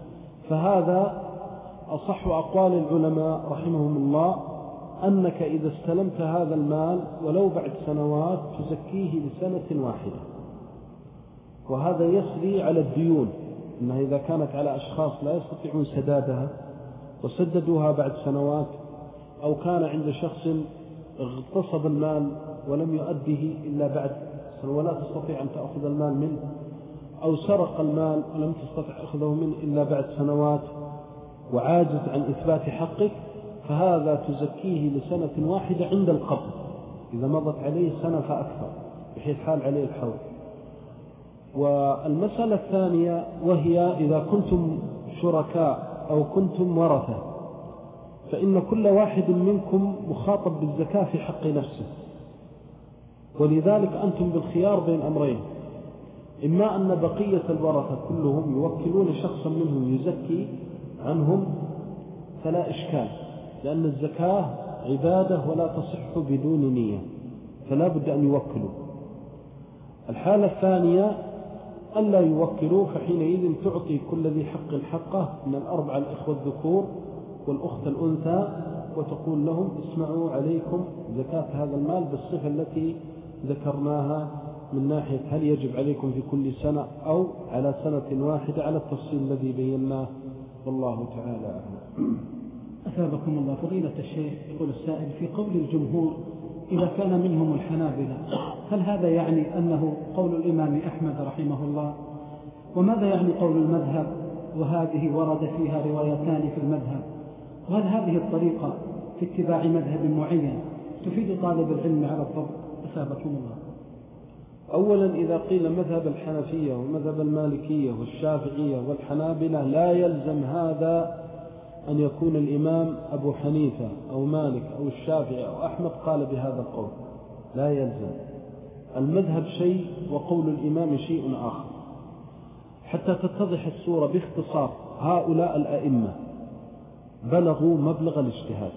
[SPEAKER 4] فهذا أصح أقوال العلماء رحمهم الله أنك إذا استلمت هذا المال ولو بعد سنوات تزكيه لسنة واحدة. وهذا يسري على الديون، إنها إذا كانت على أشخاص لا يستطيعون سدادها وسددوها بعد سنوات، أو كان عند شخص اغتصب المال ولم يؤديه إلا بعد سنة ولا تستطيع أن تأخذ المال منه، أو سرق المال ولم تستطيع أخذه منه إلا بعد سنوات وعاجز عن إثبات حقك، فهذا تزكيه لسنة واحدة عند القبض إذا مضت عليه سنة فأكثر بحيث حال عليه الحول. والمسألة الثانية وهي إذا كنتم شركاء أو كنتم ورثة، فإن كل واحد منكم مخاطب بالزكاة في حق نفسه، ولذلك أنتم بالخيار بين أمرين: إما أن بقية الورثة كلهم يوكلون شخصا منهم يزكي عنهم فلا إشكال، لأن الزكاة عبادة ولا تصح بدون نية، فلا بد أن يوكلوا. الحالة الثانية ألا يوكلوا، فحينئذ تعطي كل ذي حق حقه من الأربعة الإخوة الذكور والأخت الأنثى، وتقول لهم: اسمعوا عليكم زكاة هذا المال بالصفة التي ذكرناها من ناحية هل يجب عليكم في كل سنة أو على سنة واحدة على التفصيل الذي بيناه، والله تعالى أعلم.
[SPEAKER 3] أثابكم الله. فضيلة الشيخ، يقول السائل: في قول الجمهور إذا كان منهم الحنابلة، هل هذا يعني أنه قول الإمام أحمد رحمه الله؟ وماذا يعني قول المذهب وهذه ورد فيها روايتان في المذهب؟ وهل هذه الطريقة في اتباع مذهب معين تفيد طالب العلم على الضبط؟ أثابكم الله.
[SPEAKER 4] أولا إذا قيل مذهب الحنفية ومذهب المالكية والشافعية والحنابلة، لا يلزم هذا أن يكون الإمام أبو حنيفة أو مالك أو الشافعي أو أحمد قال بهذا القول، لا يلزم. المذهب شيء وقول الإمام شيء آخر. حتى تتضح الصورة باختصار، هؤلاء الأئمة بلغوا مبلغ الاجتهاد،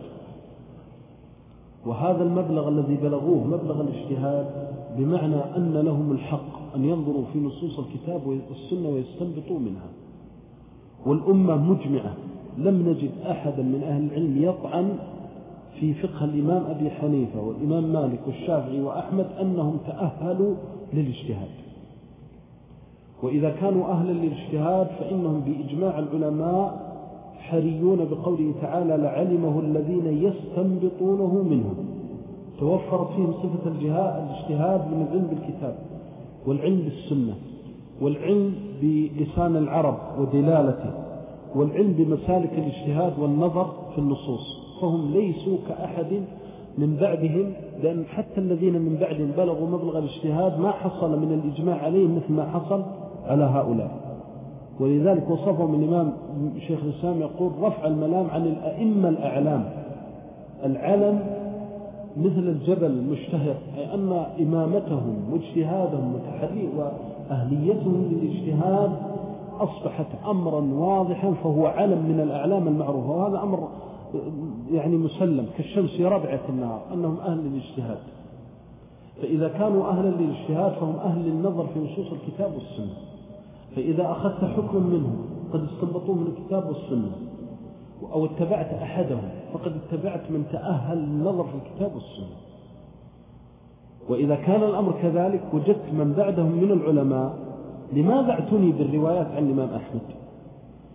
[SPEAKER 4] وهذا المبلغ الذي بلغوه مبلغ الاجتهاد بمعنى أن لهم الحق أن ينظروا في نصوص الكتاب والسنة ويستنبطوا منها، والأمة مجمعة، لم نجد أحدا من أهل العلم يطعن في فقه الإمام أبي حنيفة والإمام مالك والشافعي وأحمد أنهم تأهلوا للاجتهاد. وإذا كانوا أهلا للاجتهاد فإنهم بإجماع العلماء حريون بقوله تعالى: لعلمه الذين يستنبطونه منهم. توفرت فيهم صفة الاجتهاد من العلم بالكتاب والعلم بالسنة والعلم بلسان العرب ودلالته والعلم بمسالك الاجتهاد والنظر في النصوص، فهم ليسوا كأحد من بعدهم، لأن حتى الذين من بعدهم بلغوا مبلغ الاجتهاد ما حصل من الإجماع عليهم مثل ما حصل على هؤلاء. ولذلك وصفهم الإمام شيخ الإسلام يقول: رفع الملام عن الأئمة الأعلام. العلم مثل الجبل المشتهر، أي أن إمامتهم واجتهادهم وتحري وأهليتهم للاجتهاد أصبحت أمرا واضحا، فهو علم من الأعلام المعروفة، وهذا أمر يعني مسلم كالشمس في ربعة النهار أنهم أهل للاجتهاد. فإذا كانوا أهلا للاجتهاد فهم أهل للنظر في نصوص الكتاب والسنة. فإذا أخذت حكم منهم قد استنبطوه من الكتاب والسنة أو اتبعت أحدهم فقد اتبعت من تأهل للنظر في الكتاب والسنة. وإذا كان الأمر كذلك وجدت من بعدهم من العلماء، لماذا اعتني بالروايات عن الإمام أحمد؟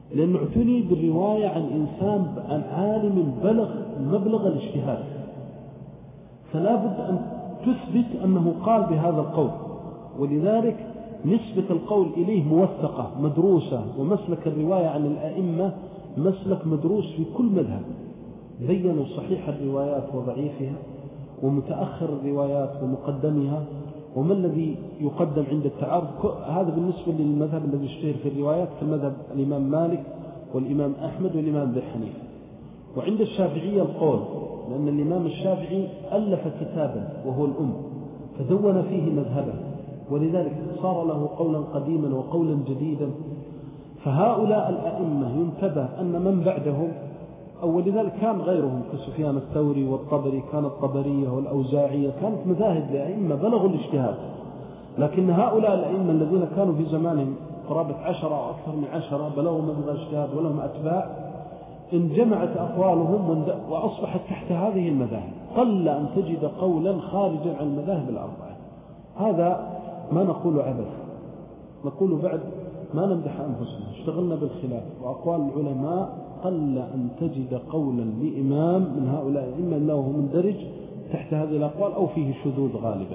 [SPEAKER 4] لأنه اعتني بالرواية عن إنسان عن عالم بلغ مبلغ الاجتهاد، فلا بد أن تثبت أنه قال بهذا القول، ولذلك نسبة القول إليه موثقة مدروسة. ومسلك الرواية عن الأئمة مسلك مدروس في كل مذهب، بيّنوا صحيح الروايات وضعيفها ومتأخر الروايات ومقدمها وما الذي يقدم عند التعارض. هذا بالنسبة للمذهب الذي اشتهر في الروايات كمذهب الإمام مالك والإمام أحمد والإمام أبي حنيفة. وعند الشافعية القول، لأن الإمام الشافعي ألف كتابا وهو الأم فدون فيه مذهبه، ولذلك صار له قولا قديما وقولا جديدا. فهؤلاء الأئمة ينتبه أن من بعدهم، أو ولذلك كان غيرهم كسفيان الثوري والطبري، كانت الطبرية والأوزاعية، كانت مذاهب لأئمة بلغوا الاجتهاد، لكن هؤلاء الأئمة الذين كانوا في زمانهم قرابة عشرة أو أكثر من عشرة بلغوا مبلغ الاجتهاد ولهم أتباع، انجمعت أقوالهم وأصبحت تحت هذه المذاهب. قل أن تجد قولا خارجا عن المذاهب الأربعة. هذا ما نقول عبث، نقول بعد ما نمدح أنفسنا، اشتغلنا بالخلاف. وأقوال العلماء قل أن تجد قولا لإمام من هؤلاء، إما أنه مندرج تحت هذه الأقوال أو فيه شذوذ غالبا.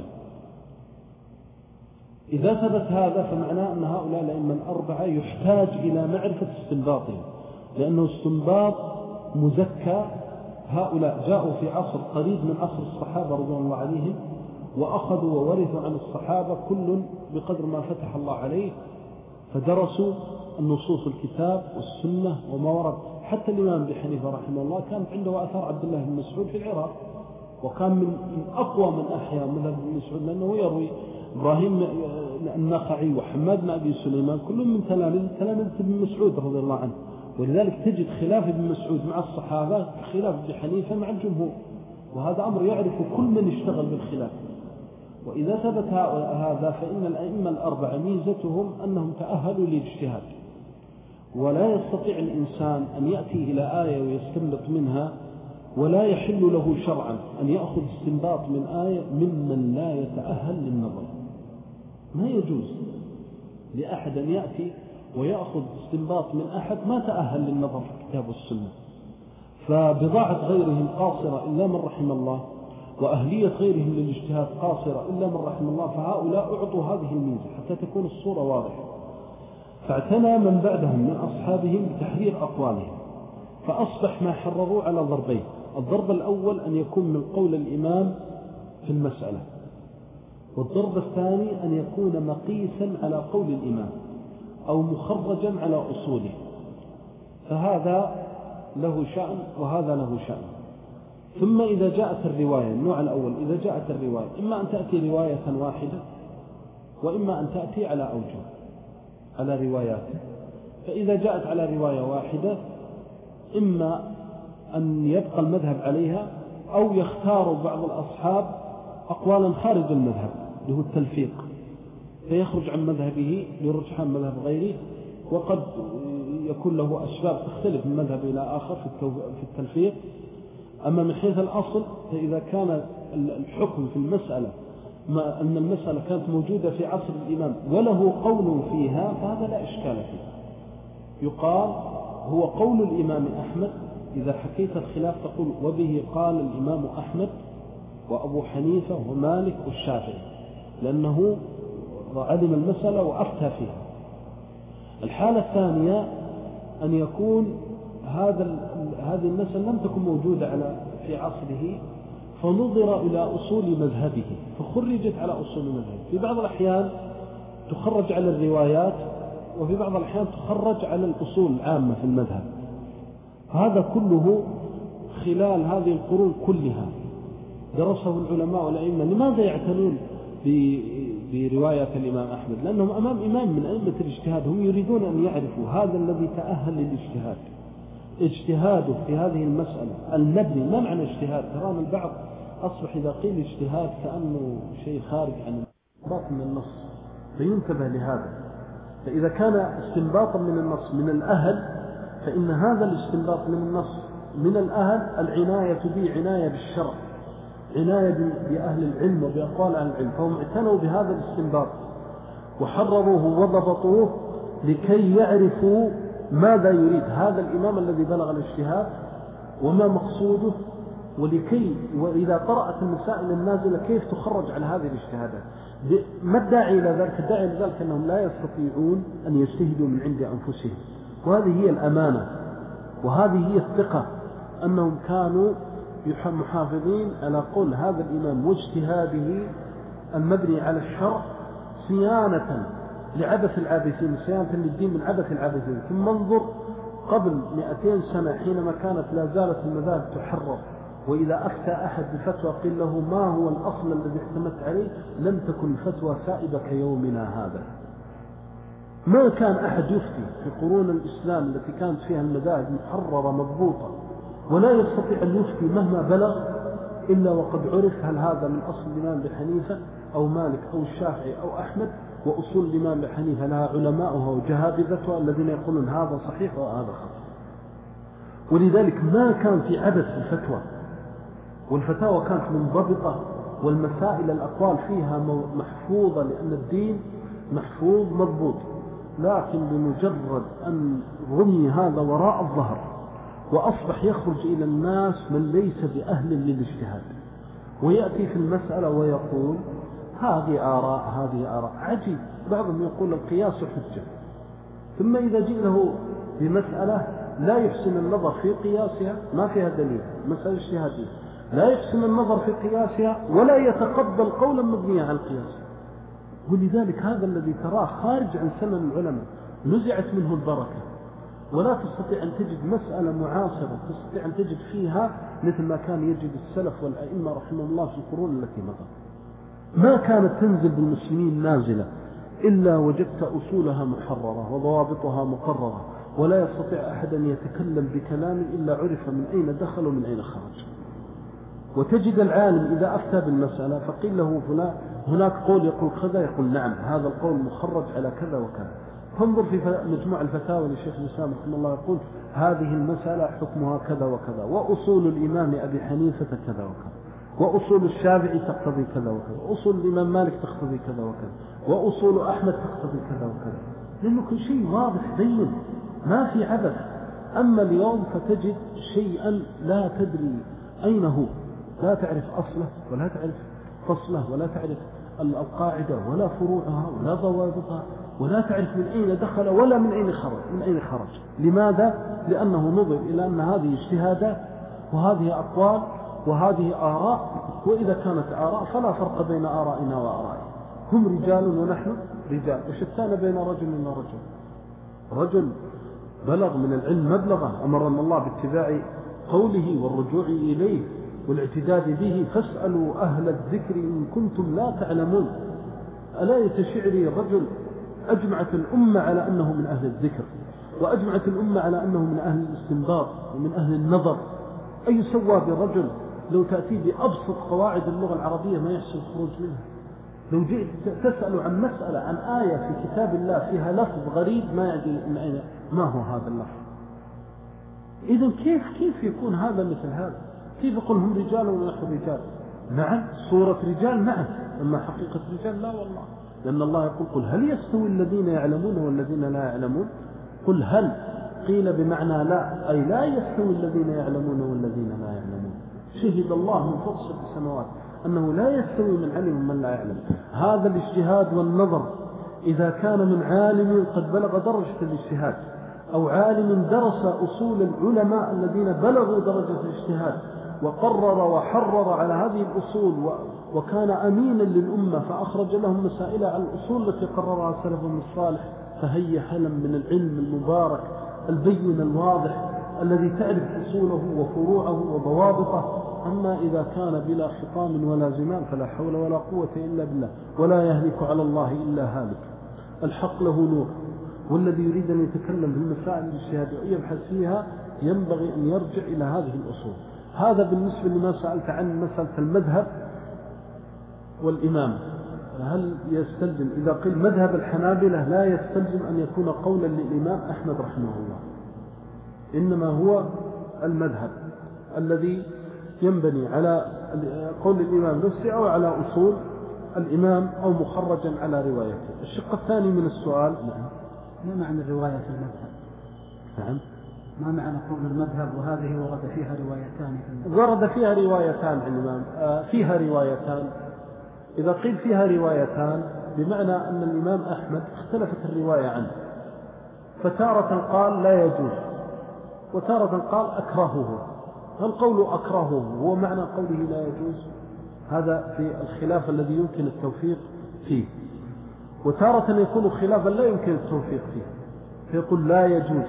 [SPEAKER 4] إذا ثبت هذا فمعناه أن هؤلاء الأئمة الأربعة يحتاج إلى معرفة استنباطهم، لأنه استنباط مزكى. هؤلاء جاءوا في عصر قريب من عصر الصحابة رضي الله عليهم، وأخذوا وورثوا عن الصحابة كل بقدر ما فتح الله عليه، فدرسوا النصوص الكتاب والسنة وما ورد. حتى الإمام أبي حنيفة رحمه الله كانت عنده أثار عبد الله بن مسعود في العراق، وكان من أقوى من أحيا مذهب ابن مسعود، لأنه يروي إبراهيم النخعي وحماد بن أبي سليمان كلهم من تلامذة ابن مسعود رضي الله عنه. ولذلك تجد خلاف ابن مسعود مع الصحابة خلاف ابن حنيفة مع الجمهور، وهذا أمر يعرف كل من اشتغل بالخلاف. وإذا ثبت هذا فإن الأئمة الأربعة ميزتهم أنهم تأهلوا للاجتهاد، ولا يستطيع الإنسان أن يأتي إلى آية ويستنبط منها، ولا يحل له شرعا أن يأخذ استنباط من آية ممن لا يتأهل للنظر. ما يجوز لأحد أن يأتي ويأخذ استنباط من أحد ما تأهل للنظر في الكتاب والسنة. فبضاعة غيرهم قاصرة إلا من رحم الله، وأهلية غيرهم للاجتهاد قاصرة إلا من رحم الله. فهؤلاء أعطوا هذه الميزة حتى تكون الصورة واضحة. فاعتنى من بعدهم من أصحابهم بتحرير أقوالهم، فأصبح ما حرروا على ضربين. الضرب الأول أن يكون من قول الإمام في المسألة، والضرب الثاني أن يكون مقيسا على قول الإمام أو مخرجا على أصوله. فهذا له شأن وهذا له شأن. ثم إذا جاءت الرواية، النوع الأول إذا جاءت الرواية إما أن تأتي رواية واحدة وإما أن تأتي على أوجه على روايات. فإذا جاءت على رواية واحدة إما أن يبقى المذهب عليها أو يختار بعض الأصحاب أقوالا خارج المذهب اللي هو التلفيق، فيخرج عن مذهبه لرجحان مذهب غيره. وقد يكون له أسباب تختلف من مذهب إلى آخر في التلفيق. أما من حيث الأصل فإذا كان الحكم في المسألة ما أن المسألة كانت موجودة في عصر الإمام وله قول فيها فهذا لا إشكال فيه. يقال هو قول الإمام أحمد. إذا حكيت الخلاف تقول وبه قال الإمام أحمد وأبو حنيفة ومالك والشافعي، لأنه علم المسألة وأفتى فيها. الحالة الثانية أن يكون هذا هذه المسألة لم تكن موجودة على في عصره، فنظر إلى أصول مذهبه فخرجت على أصول مذهبه. في بعض الأحيان تخرج على الروايات، وفي بعض الأحيان تخرج على الأصول العامة في المذهب. هذا كله خلال هذه القرون كلها درسه العلماء والأئمة. لماذا يعتنون برواية الإمام أحمد؟ لأنهم أمام إمام من أئمة الاجتهاد، هم يريدون أن يعرفوا هذا الذي تأهل للاجتهاد اجتهاده في هذه المسألة المبني. ما معنى اجتهاد؟ ترى البعض أصبح إذا قيل اجتهاد كأنه شيء خارج عن استنباط من النص، فينتبه لهذا. فإذا كان استنباطا من النص من الأهل، فإن هذا الاستنباط من النص من الأهل العناية به عناية بالشرع، عناية بأهل العلم وبأقوال أهل العلم. فهم اعتنوا بهذا الاستنباط وحرروه وضبطوه لكي يعرفوا ماذا يريد هذا الإمام الذي بلغ الاجتهاد وما مقصوده، ولكي وإذا قرأت المسائل النازلة كيف تخرج على هذه الاجتهادات. ما الداعي إلى ذلك؟ الداعي إلى ذلك أنهم لا يستطيعون أن يجتهدوا من عند أنفسهم، وهذه هي الأمانة وهذه هي الثقة، أنهم كانوا محافظين على قول هذا الإمام واجتهاده المبني على الشرع صيانة لعبث العابثين، صيانة للدين من عبث العابثين. ثم انظر قبل مئتين سنة حينما كانت لا زالت المذاهب تحرر، وإذا أفتى أحد بفتوى قيل له ما هو الأصل الذي اعتمدت عليه، لم تكن الفتوى سائبة كيومنا هذا. ما كان أحد يفتي في قرون الإسلام التي كانت فيها المذاهب محررة مضبوطة ولا يستطيع أن يفتي مهما بلغ إلا وقد عرف هل هذا من أصل الإمام أبي حنيفة أو مالك أو الشافعي أو أحمد، وأصول الإمام أبي حنيفة لها علماؤها وجهابذتها الذين يقولون هذا صحيح وهذا خطأ. ولذلك ما كان في عبث الفتوى، والفتاوى كانت منضبطة، والمسائل الأقوال فيها محفوظة لأن الدين محفوظ مضبوط. لكن بمجرد أن رمي هذا وراء الظهر وأصبح يخرج إلى الناس من ليس بأهل للاجتهاد، ويأتي في المسألة ويقول هذه آراء هذه آراء. عجيب، بعضهم يقول القياس حجة، ثم إذا جئ بمسألة لا يحسن النظر في قياسها، ما فيها دليل، مسألة اجتهادية، لا يحسن النظر في قياسها ولا يتقبل قولا مبنيا على القياس. ولذلك هذا الذي تراه خارج عن سنن العلماء نزعت منه البركة، ولا تستطيع أن تجد مسألة معاصرة تستطيع أن تجد فيها مثل ما كان يجد السلف والأئمة رحمه الله في القرون التي مضت. ما كانت تنزل بالمسلمين نازلة إلا وجدت أصولها محررة وضوابطها مقررة، ولا يستطيع أحد أن يتكلم بكلام إلا عرف من أين دخل ومن أين خرج. وتجد العالم إذا أفتى بالمسألة فقيل له هناك قول يقول كذا، يقول نعم هذا القول مخرج على كذا وكذا. فانظر في مجموع الفتاوى للشيخ الإسلام رحمه الله يقول هذه المسألة حكمها كذا وكذا، وأصول الإمام أبي حنيفة كذا وكذا، وأصول الشافعي تقتضي كذا وكذا، وأصول الإمام مالك تقتضي كذا وكذا، وأصول أحمد تقتضي كذا وكذا، لأنه كل شيء واضح بين ما في عبث. أما اليوم فتجد شيئا لا تدري أين هو، لا تعرف أصله ولا تعرف فصله ولا تعرف القاعدة ولا فروعها ولا ضوابطها، ولا تعرف من أين دخل ولا من أين خرج من أين خرج. لماذا؟ لأنه نظر إلى أن هذه اجتهادات وهذه أقوال وهذه آراء، وإذا كانت آراء فلا فرق بين آرائنا وآرائهم، هم رجال ونحن رجال، وشتان بين رجل ورجل. رجل بلغ من العلم مبلغه أمرنا الله باتباع قوله والرجوع إليه والاعتداد به، فاسألوا أهل الذكر إن كنتم لا تعلمون. ألا يتشعري الرجل أجمعت الأمة على أنه من أهل الذكر، وأجمعت الأمة على أنه من أهل الاستنباط ومن أهل النظر. أي سوى بالرجل لو تأتي بأبسط قواعد اللغة العربية ما يحصل خروج منها. لو جئت تسأل عن مسألة عن آية في كتاب الله فيها لفظ غريب ما يدري ما هو هذا اللفظ. إذن كيف كيف يكون هذا مثل هذا؟ كيف يقول هم رجال ونحن رجال؟ نعم صورة رجال نعم، أما حقيقة رجال لا والله. لأن الله يقول قل هل يستوي الذين يعلمون والذين لا يعلمون؟ قل هل قيل بمعنى لا، أي لا يستوي الذين يعلمون والذين لا يعلمون. شهد الله من فوق سبع سماوات أنه لا يستوي من علم من لا يعلم. هذا الاجتهاد والنظر إذا كان من عالم قد بلغ درجة الاجتهاد، أو عالم درس أصول العلماء الذين بلغوا درجة الاجتهاد وقرر وحرر على هذه الأصول وكان أمينا للأمة فأخرج لهم مسائل على الأصول التي قررها سلفهم الصالح، فهي حلم من العلم المبارك البين الواضح الذي تعرف أصوله وفروعه وضوابطه. أما إذا كان بلا خطام ولا زمام فلا حول ولا قوة إلا بالله، ولا يهلك على الله إلا هالك. الحق له نور، والذي يريد أن يتكلم في المسائل الاجتهادية ويبحث فيها ينبغي أن يرجع إلى هذه الأصول. هذا بالنسبة لما سألت عن مسألة المذهب والإمام، هل يستلزم إذا قيل مذهب الحنابلة لا يستلزم أن يكون قولا للإمام أحمد رحمه الله، إنما هو المذهب الذي ينبني على قول الإمام نفسه أو على أصول الإمام أو مخرجا على روايته. الشق الثاني من السؤال
[SPEAKER 3] ما معنى الرواية في المذهب؟
[SPEAKER 4] نعم.
[SPEAKER 3] ما معنى قول المذهب وهذه ورد فيها روايتان؟
[SPEAKER 4] ورد فيها روايتان عن الإمام، فيها روايتان. إذا قيل فيها روايتان بمعنى أن الإمام أحمد اختلفت الرواية عنه، فتارة قال لا يجوز وتارة قال أكرهه. القول أكرهه هو معنى قوله لا يجوز، هذا في الخلاف الذي يمكن التوفيق فيه، وتارة يكون خلافا لا يمكن التوفيق فيه، فيقول لا يجوز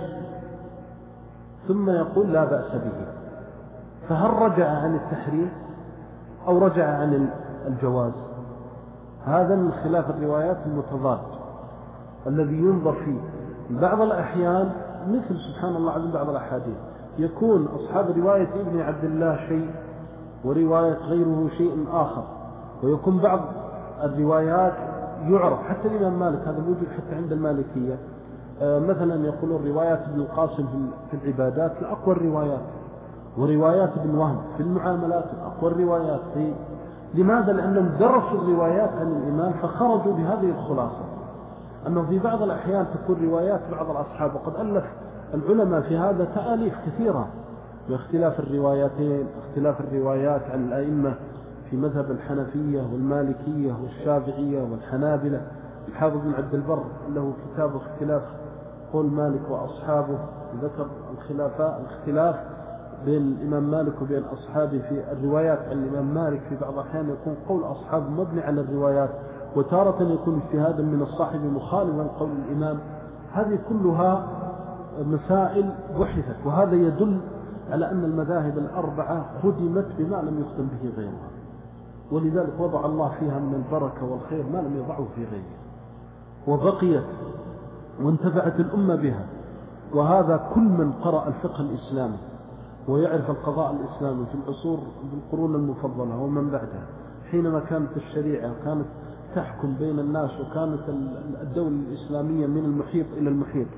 [SPEAKER 4] ثم يقول لا بأس به. فهل رجع عن التحريم أو رجع عن الجواز؟ هذا من خلاف الروايات المتضاد الذي ينظر فيه. بعض الأحيان مثل سبحان الله عز بعض الأحاديث يكون أصحاب رواية ابن عبد الله شيء ورواية غيره شيء آخر، ويكون بعض الروايات يعرف حتى الإمام مالك، هذا موجود حتى عند المالكية. آه مثلا يقولون روايات ابن القاسم في العبادات لأقوى الروايات، وروايات ابن وهب في المعاملات لأقوى الروايات. في لماذا؟ لأنهم درسوا الروايات عن الإمام فخرجوا بهذه الخلاصة، أنه في بعض الأحيان تكون روايات بعض الأصحاب، وقد ألف العلماء في هذا تآليف كثيرة باختلاف الرواياتين، اختلاف الروايات عن الأئمة في مذهب الحنفية والمالكية والشافعية والحنابلة. الحافظ بن عبد البر له كتاب اختلاف قول مالك وأصحابه، ذكر الخلافاء الاختلاف بين الإمام مالك وبين أصحابه في الروايات عن الإمام مالك. في بعض الأحيان يكون قول أصحابه مبني على الروايات، وتارة يكون اجتهادا من الصاحب مخالفا قول الإمام. هذه كلها مسائل بحثت، وهذا يدل على أن المذاهب الأربعة خدمت بما لم يخدم به غيرها، ولذلك وضع الله فيها من البركة والخير ما لم يضعه في غيرها، وبقيت وانتفعت الأمة بها. وهذا كل من قرأ الفقه الإسلامي ويعرف القضاء الإسلامي في العصور بالقرون المفضلة ومن بعدها، حينما كانت الشريعة كانت تحكم بين الناس، وكانت الدولة الإسلامية من المحيط إلى المحيط،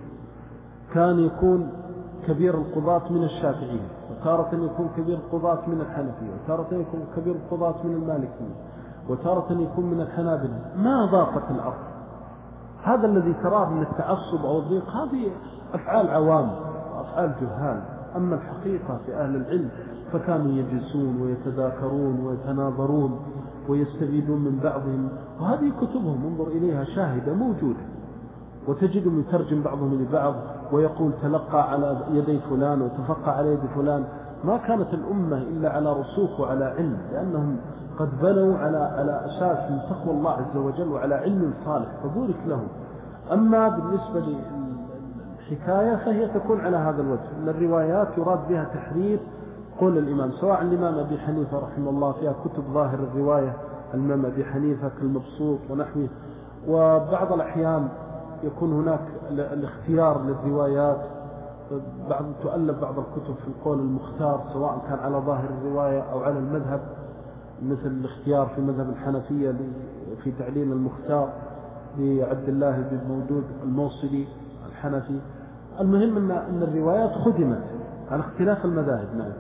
[SPEAKER 4] كان يكون كبير القضاة من الشافعية، وتارة يكون كبير القضاة من الحنفية، وتارة يكون كبير القضاة من المالكية، وتارة يكون من الحنابلة. ما ضاقت الأرض. هذا الذي تراه من التعصب أو الضيق هذه أفعال عوام وأفعال جهال. أما الحقيقة في أهل العلم فكانوا يجلسون ويتذاكرون ويتناظرون ويستفيدون من بعضهم، وهذه كتبهم انظر إليها شاهدة موجودة، وتجدهم يترجم بعضهم لبعض ويقول تلقى على يدي فلان وتفقى على يد فلان. ما كانت الأمة إلا على رسوخ وعلى علم، لأنهم قد بنوا على على أساس من تقوى الله عز وجل وعلى علم صالح، فبورك لهم. أما بالنسبة للحكاية فهي تكون على هذا الوجه، أن الروايات يراد بها تحريف قول الإمام، سواء الإمام أبي حنيفة رحمه الله فيها كتب ظاهر الرواية الإمام أبي حنيفة كالمبسوط ونحوه، وبعض الأحيان يكون هناك الاختيار للروايات، بعض تؤلف بعض الكتب في القول المختار سواء كان على ظاهر الرواية أو على المذهب، مثل الاختيار في مذهب الحنفية في تعليل المختار لعبد الله بن مودود الموصلي الحنفي. المهم أن أن الروايات خدمت على اختلاف المذاهب. نعم.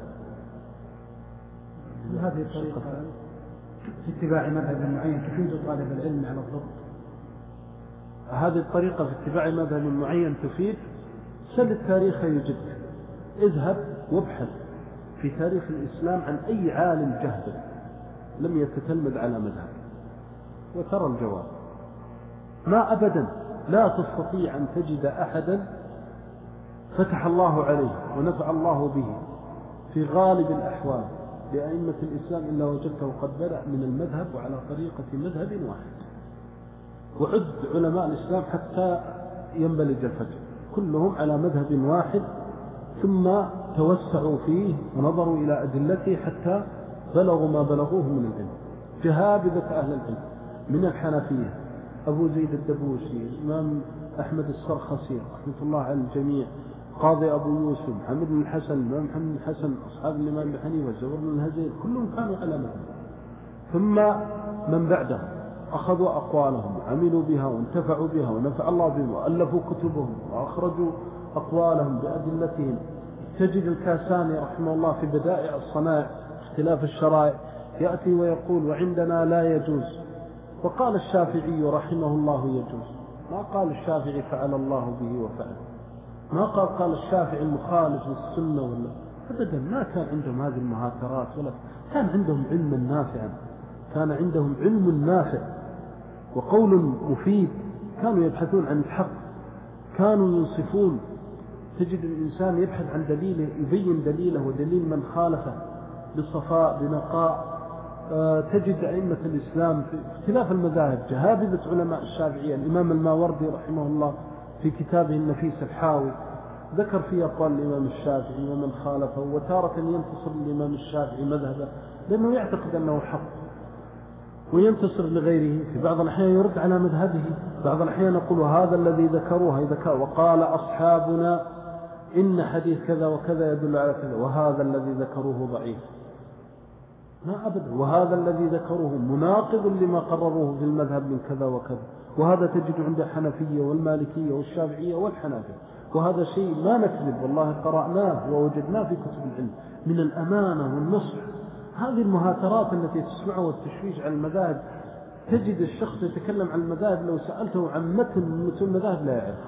[SPEAKER 3] هذه الطريقة في اتباع مذهب معين تفيد طالب العلم على الضبط.
[SPEAKER 4] هذه الطريقة في اتباع مذهب معين تفيد. سل التاريخ يجدك، اذهب وابحث في تاريخ الإسلام عن أي عالم جهد لم يتتلمذ على مذهب وترى الجواب. ما أبدا لا تستطيع أن تجد أحدا فتح الله عليه ونفع الله به في غالب الأحوال لأئمة الإسلام إلا وجدته قد بدأ من المذهب وعلى طريقة مذهب واحد. وعد علماء الإسلام حتى ينبلج الفجر كلهم على مذهب واحد، ثم توسعوا فيه ونظروا إلى أدلته حتى بلغوا ما بلغوه من العلم. جهابذة أهل العلم من الحنفية أبو زيد الدبوسي، الإمام أحمد السرخسي رحمة الله على الجميع، قاضي أبو يوسف، محمد بن الحسن، الإمام محمد بن الحسن، أصحاب الإمام أبي حنيفة، زهير بن الهزيل، كلهم كانوا على مذهب. ثم من بعدهم أخذوا أقوالهم وعملوا بها وانتفعوا بها ونفع الله بهم وألفوا كتبهم وأخرجوا أقوالهم بأدلتهم. تجد الكاساني رحمه الله في بدائع الصنائع اختلاف الشرائع يأتي ويقول وعندنا لا يجوز، وقال الشافعي رحمه الله يجوز، ما قال الشافعي فعل الله به وفعل. ما قال قال الشافعي مخالف للسنة ولا أبدا، ما كان عندهم هذه المهاترات، ولا كان عندهم علم نافع، كان عندهم علم نافع وقول مفيد، كانوا يبحثون عن الحق، كانوا ينصفون. تجد الإنسان يبحث عن دليله، يبين دليله ودليل من خالفه بصفاء بنقاء. أه تجد أئمة الإسلام في اختلاف المذاهب، جهابذة علماء الشافعية، الإمام الماوردي رحمه الله في كتابه النفيس الحاوي ذكر فيه أقوال الإمام الشافعي ومن خالفه، وتارة ينتصر الإمام الشافعي مذهبه لأنه يعتقد أنه حق، وينتصر لغيره. في بعض الأحيان يرد على مذهبه، بعض الأحيان يقول هذا الذي ذكروه ذكر وقال أصحابنا إن حديث كذا وكذا يدل على كذا، وهذا الذي ذكروه ضعيف، ما أبدا، وهذا الذي ذكروه مناقض لما قرروه في المذهب من كذا وكذا. وهذا تجد عند الحنفية والمالكية والشافعية والحنابلة، وهذا شيء ما نكذب، والله قرأناه ووجدناه في كتب العلم من الأمانة والنصح. هذه المهاترات التي تسمعها والتشويش على المذاهب، تجد الشخص يتكلم عن المذاهب لو سألته عن متن من متن المذاهب لا يعرف.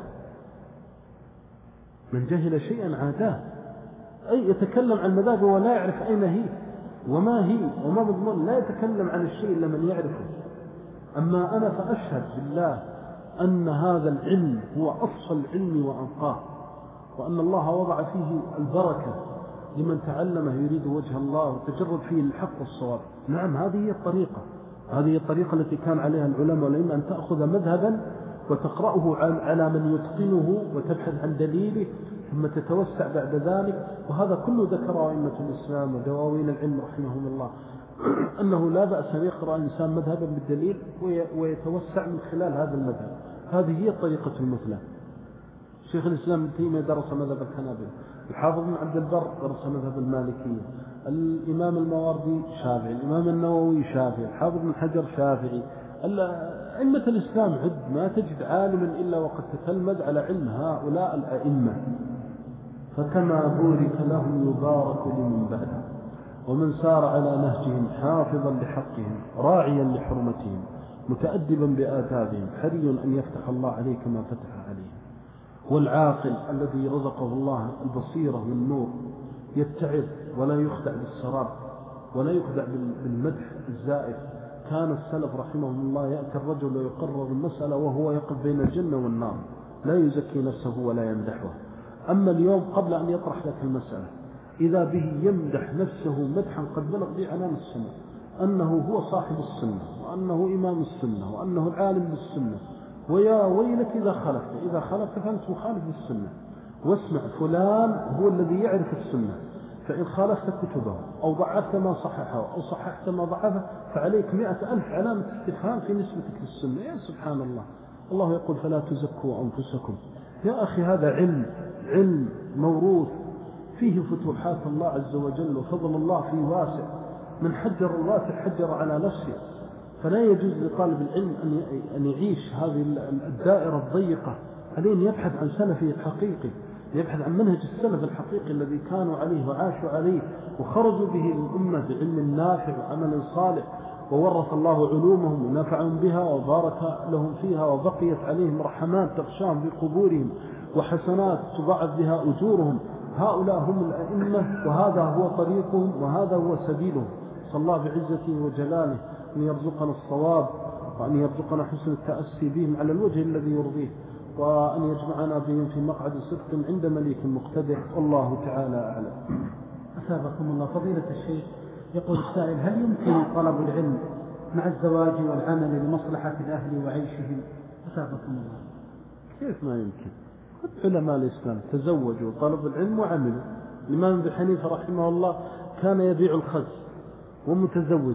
[SPEAKER 4] من جهل شيئا عاداه، أي يتكلم عن المذاهب ولا يعرف أين هي وما هي وما مضمون، لا يتكلم عن الشيء إلا من يعرفه. أما أنا فأشهد بالله أن هذا العلم هو أصل العلم وأنقاه، وأن الله وضع فيه البركة لمن تعلمه يريد وجه الله وتجرد فيه الحق والصواب. نعم، هذه هي الطريقة، هذه هي الطريقة التي كان عليها العلماء، لأن أن تأخذ مذهبا وتقرأه على من يتقنه وتبحث عن دليله ثم تتوسع بعد ذلك. وهذا كله ذكره أئمة الإسلام ودواوين العلم رحمهم الله، أنه لا بأس أن يقرأ الإنسان مذهبا بالدليل ويتوسع من خلال هذا المذهب. هذه هي الطريقة المثلى. شيخ الإسلام ابن تيمية درس مذهب الحنابلة، الحافظ بن عبد البر درس مذهب المالكية، الإمام الماوردي شافعي، الإمام النووي شافعي، الحافظ بن حجر شافعي. أئمة الإسلام عد، ما تجد عالما إلا وقد تتلمذ على علم هؤلاء الأئمة، فكما بورك لهم يبارك لمن بعدهم، ومن سار على نهجهم حافظا لحقهم راعيا لحرمتهم متأدبا بآدابهم حري أن يفتح الله عليه كما فتح عليه. والعاقل الذي رزقه الله البصيرة والنور يتعظ ولا يخدع بالسراب ولا يخدع بالمدح الزائف. كان السلف رحمهم الله يأتي الرجل ويقرر المسألة وهو يقف بين الجنة والنار، لا يزكي نفسه ولا يمدحه. أما اليوم قبل أن يطرح لك المسألة إذا به يمدح نفسه مدحا قد بلغ به عنان السنة، أنه هو صاحب السنة وأنه إمام السنة وأنه العالم بالسنة، ويا ويلك إذا خالفت، إذا خالفت فأنت مخالف بالسنة. واسمع، فلان هو الذي يعرف السنة، فإن خالفت كتبه أو ضعفت ما صححه أو صححت ما ضعفه فعليك مئة ألف علامة استفهام في نسبتك للسنة. يا سبحان الله، الله يقول فلا تزكوا أنفسكم. يا أخي هذا علم، علم موروث فيه فتوحات الله عز وجل وفضل الله فيه واسع. من حجر الواسع حجر على نفسه، فلا يجوز لطالب العلم أن يعيش هذه الدائرة الضيقة. عليه أن يبحث عن سلفه الحقيقي، يبحث عن منهج السلف الحقيقي الذي كانوا عليه وعاشوا عليه وخرجوا به الأمة بعلم نافع وعمل صالح، وورث الله علومهم ونفعهم بها وبارك لهم فيها، وبقيت عليهم رحمات تغشاهم بقبورهم وحسنات تضاعف بها أجورهم. هؤلاء هم الأئمة، وهذا هو طريقهم وهذا هو سبيلهم. صلى الله بعزته وجلاله أن يرزقنا الصواب وأن يرزقنا حسن التأسي بهم على الوجه الذي يرضيه، وأن يجمعنا بهم في مقعد صدق عند مليك مقتدر. والله تعالى أعلم.
[SPEAKER 3] أثابكم الله. فضيلة الشيخ، يقول السائل: هل يمكن طلب العلم مع الزواج والعمل لمصلحة الأهل وعيشهم؟ أثابكم الله.
[SPEAKER 4] كيف ما يمكن؟ علماء الإسلام تزوجوا طلب العلم وعملوا. الإمام أبي حنيفة رحمه الله كان يبيع الخز ومتزوج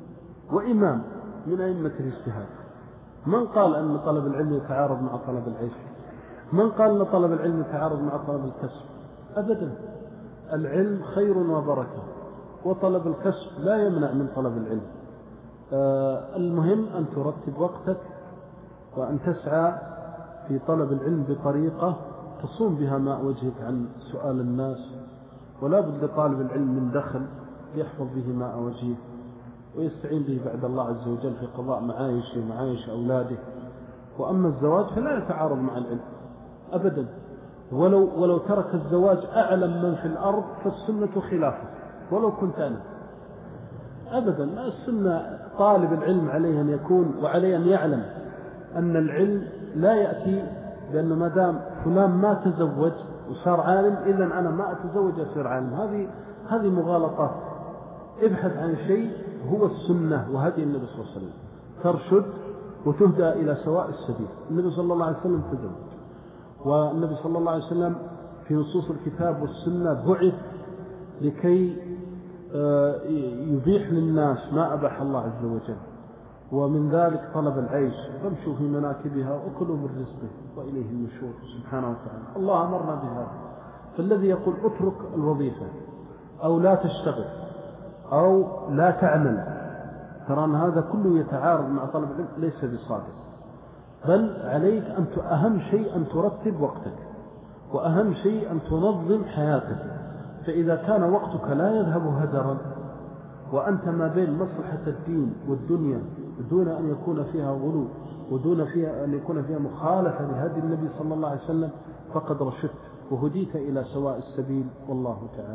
[SPEAKER 4] وإمام من أئمة الاجتهاد. من قال أن طلب العلم يتعارض مع طلب العيش؟ من قال أن طلب العلم يتعارض مع طلب الكسب؟ أبدا. العلم خير وبركة، وطلب الكسب لا يمنع من طلب العلم. آه المهم أن ترتب وقتك وأن تسعى في طلب العلم بطريقة تصوم بها ماء وجهك عن سؤال الناس، ولا بد لطالب العلم من دخل يحفظ به ماء وجهه ويستعين به بعد الله عز وجل في قضاء معايشه ومعايش أولاده. وأما الزواج فلا يتعارض مع العلم أبدا، ولو, ولو ترك الزواج أعلم من في الأرض فالسنة خلافه ولو كنت أنا أبدا. ما السنة طالب العلم عليه أن يكون وعليه أن يعلم أن العلم لا يأتي بأنه ما دام فلان ما تزوج وصار عالم إذن أنا ما أتزوج أصير عالم. هذه هذه مغالطات. ابحث عن شيء هو السنة وهدي النبي صلى الله عليه وسلم ترشد وتهدى إلى سواء السبيل. النبي صلى الله عليه وسلم تزوج، والنبي صلى الله عليه وسلم في نصوص الكتاب والسنة بعث لكي يبيح للناس ما أباح الله عز وجل، ومن ذلك طلب العيش، فامشوا في مناكبها وكلوا من رزقه وإليه النشور سبحانه وتعالى. الله أمرنا بهذا. فالذي يقول اترك الوظيفة أو لا تشتغل أو لا تعمل، ترى أن هذا كله يتعارض مع طلب العلم، ليس بصادق. بل عليك أن أهم شيء أن ترتب وقتك، وأهم شيء أن تنظم حياتك. فإذا كان وقتك لا يذهب هدرا وأنت ما بين مصلحة الدين والدنيا دون أن يكون فيها غلو ودون فيها أن يكون فيها مخالفة لهدي النبي صلى الله عليه وسلم، فقد رشدت وهديت إلى سواء السبيل، والله تعالى.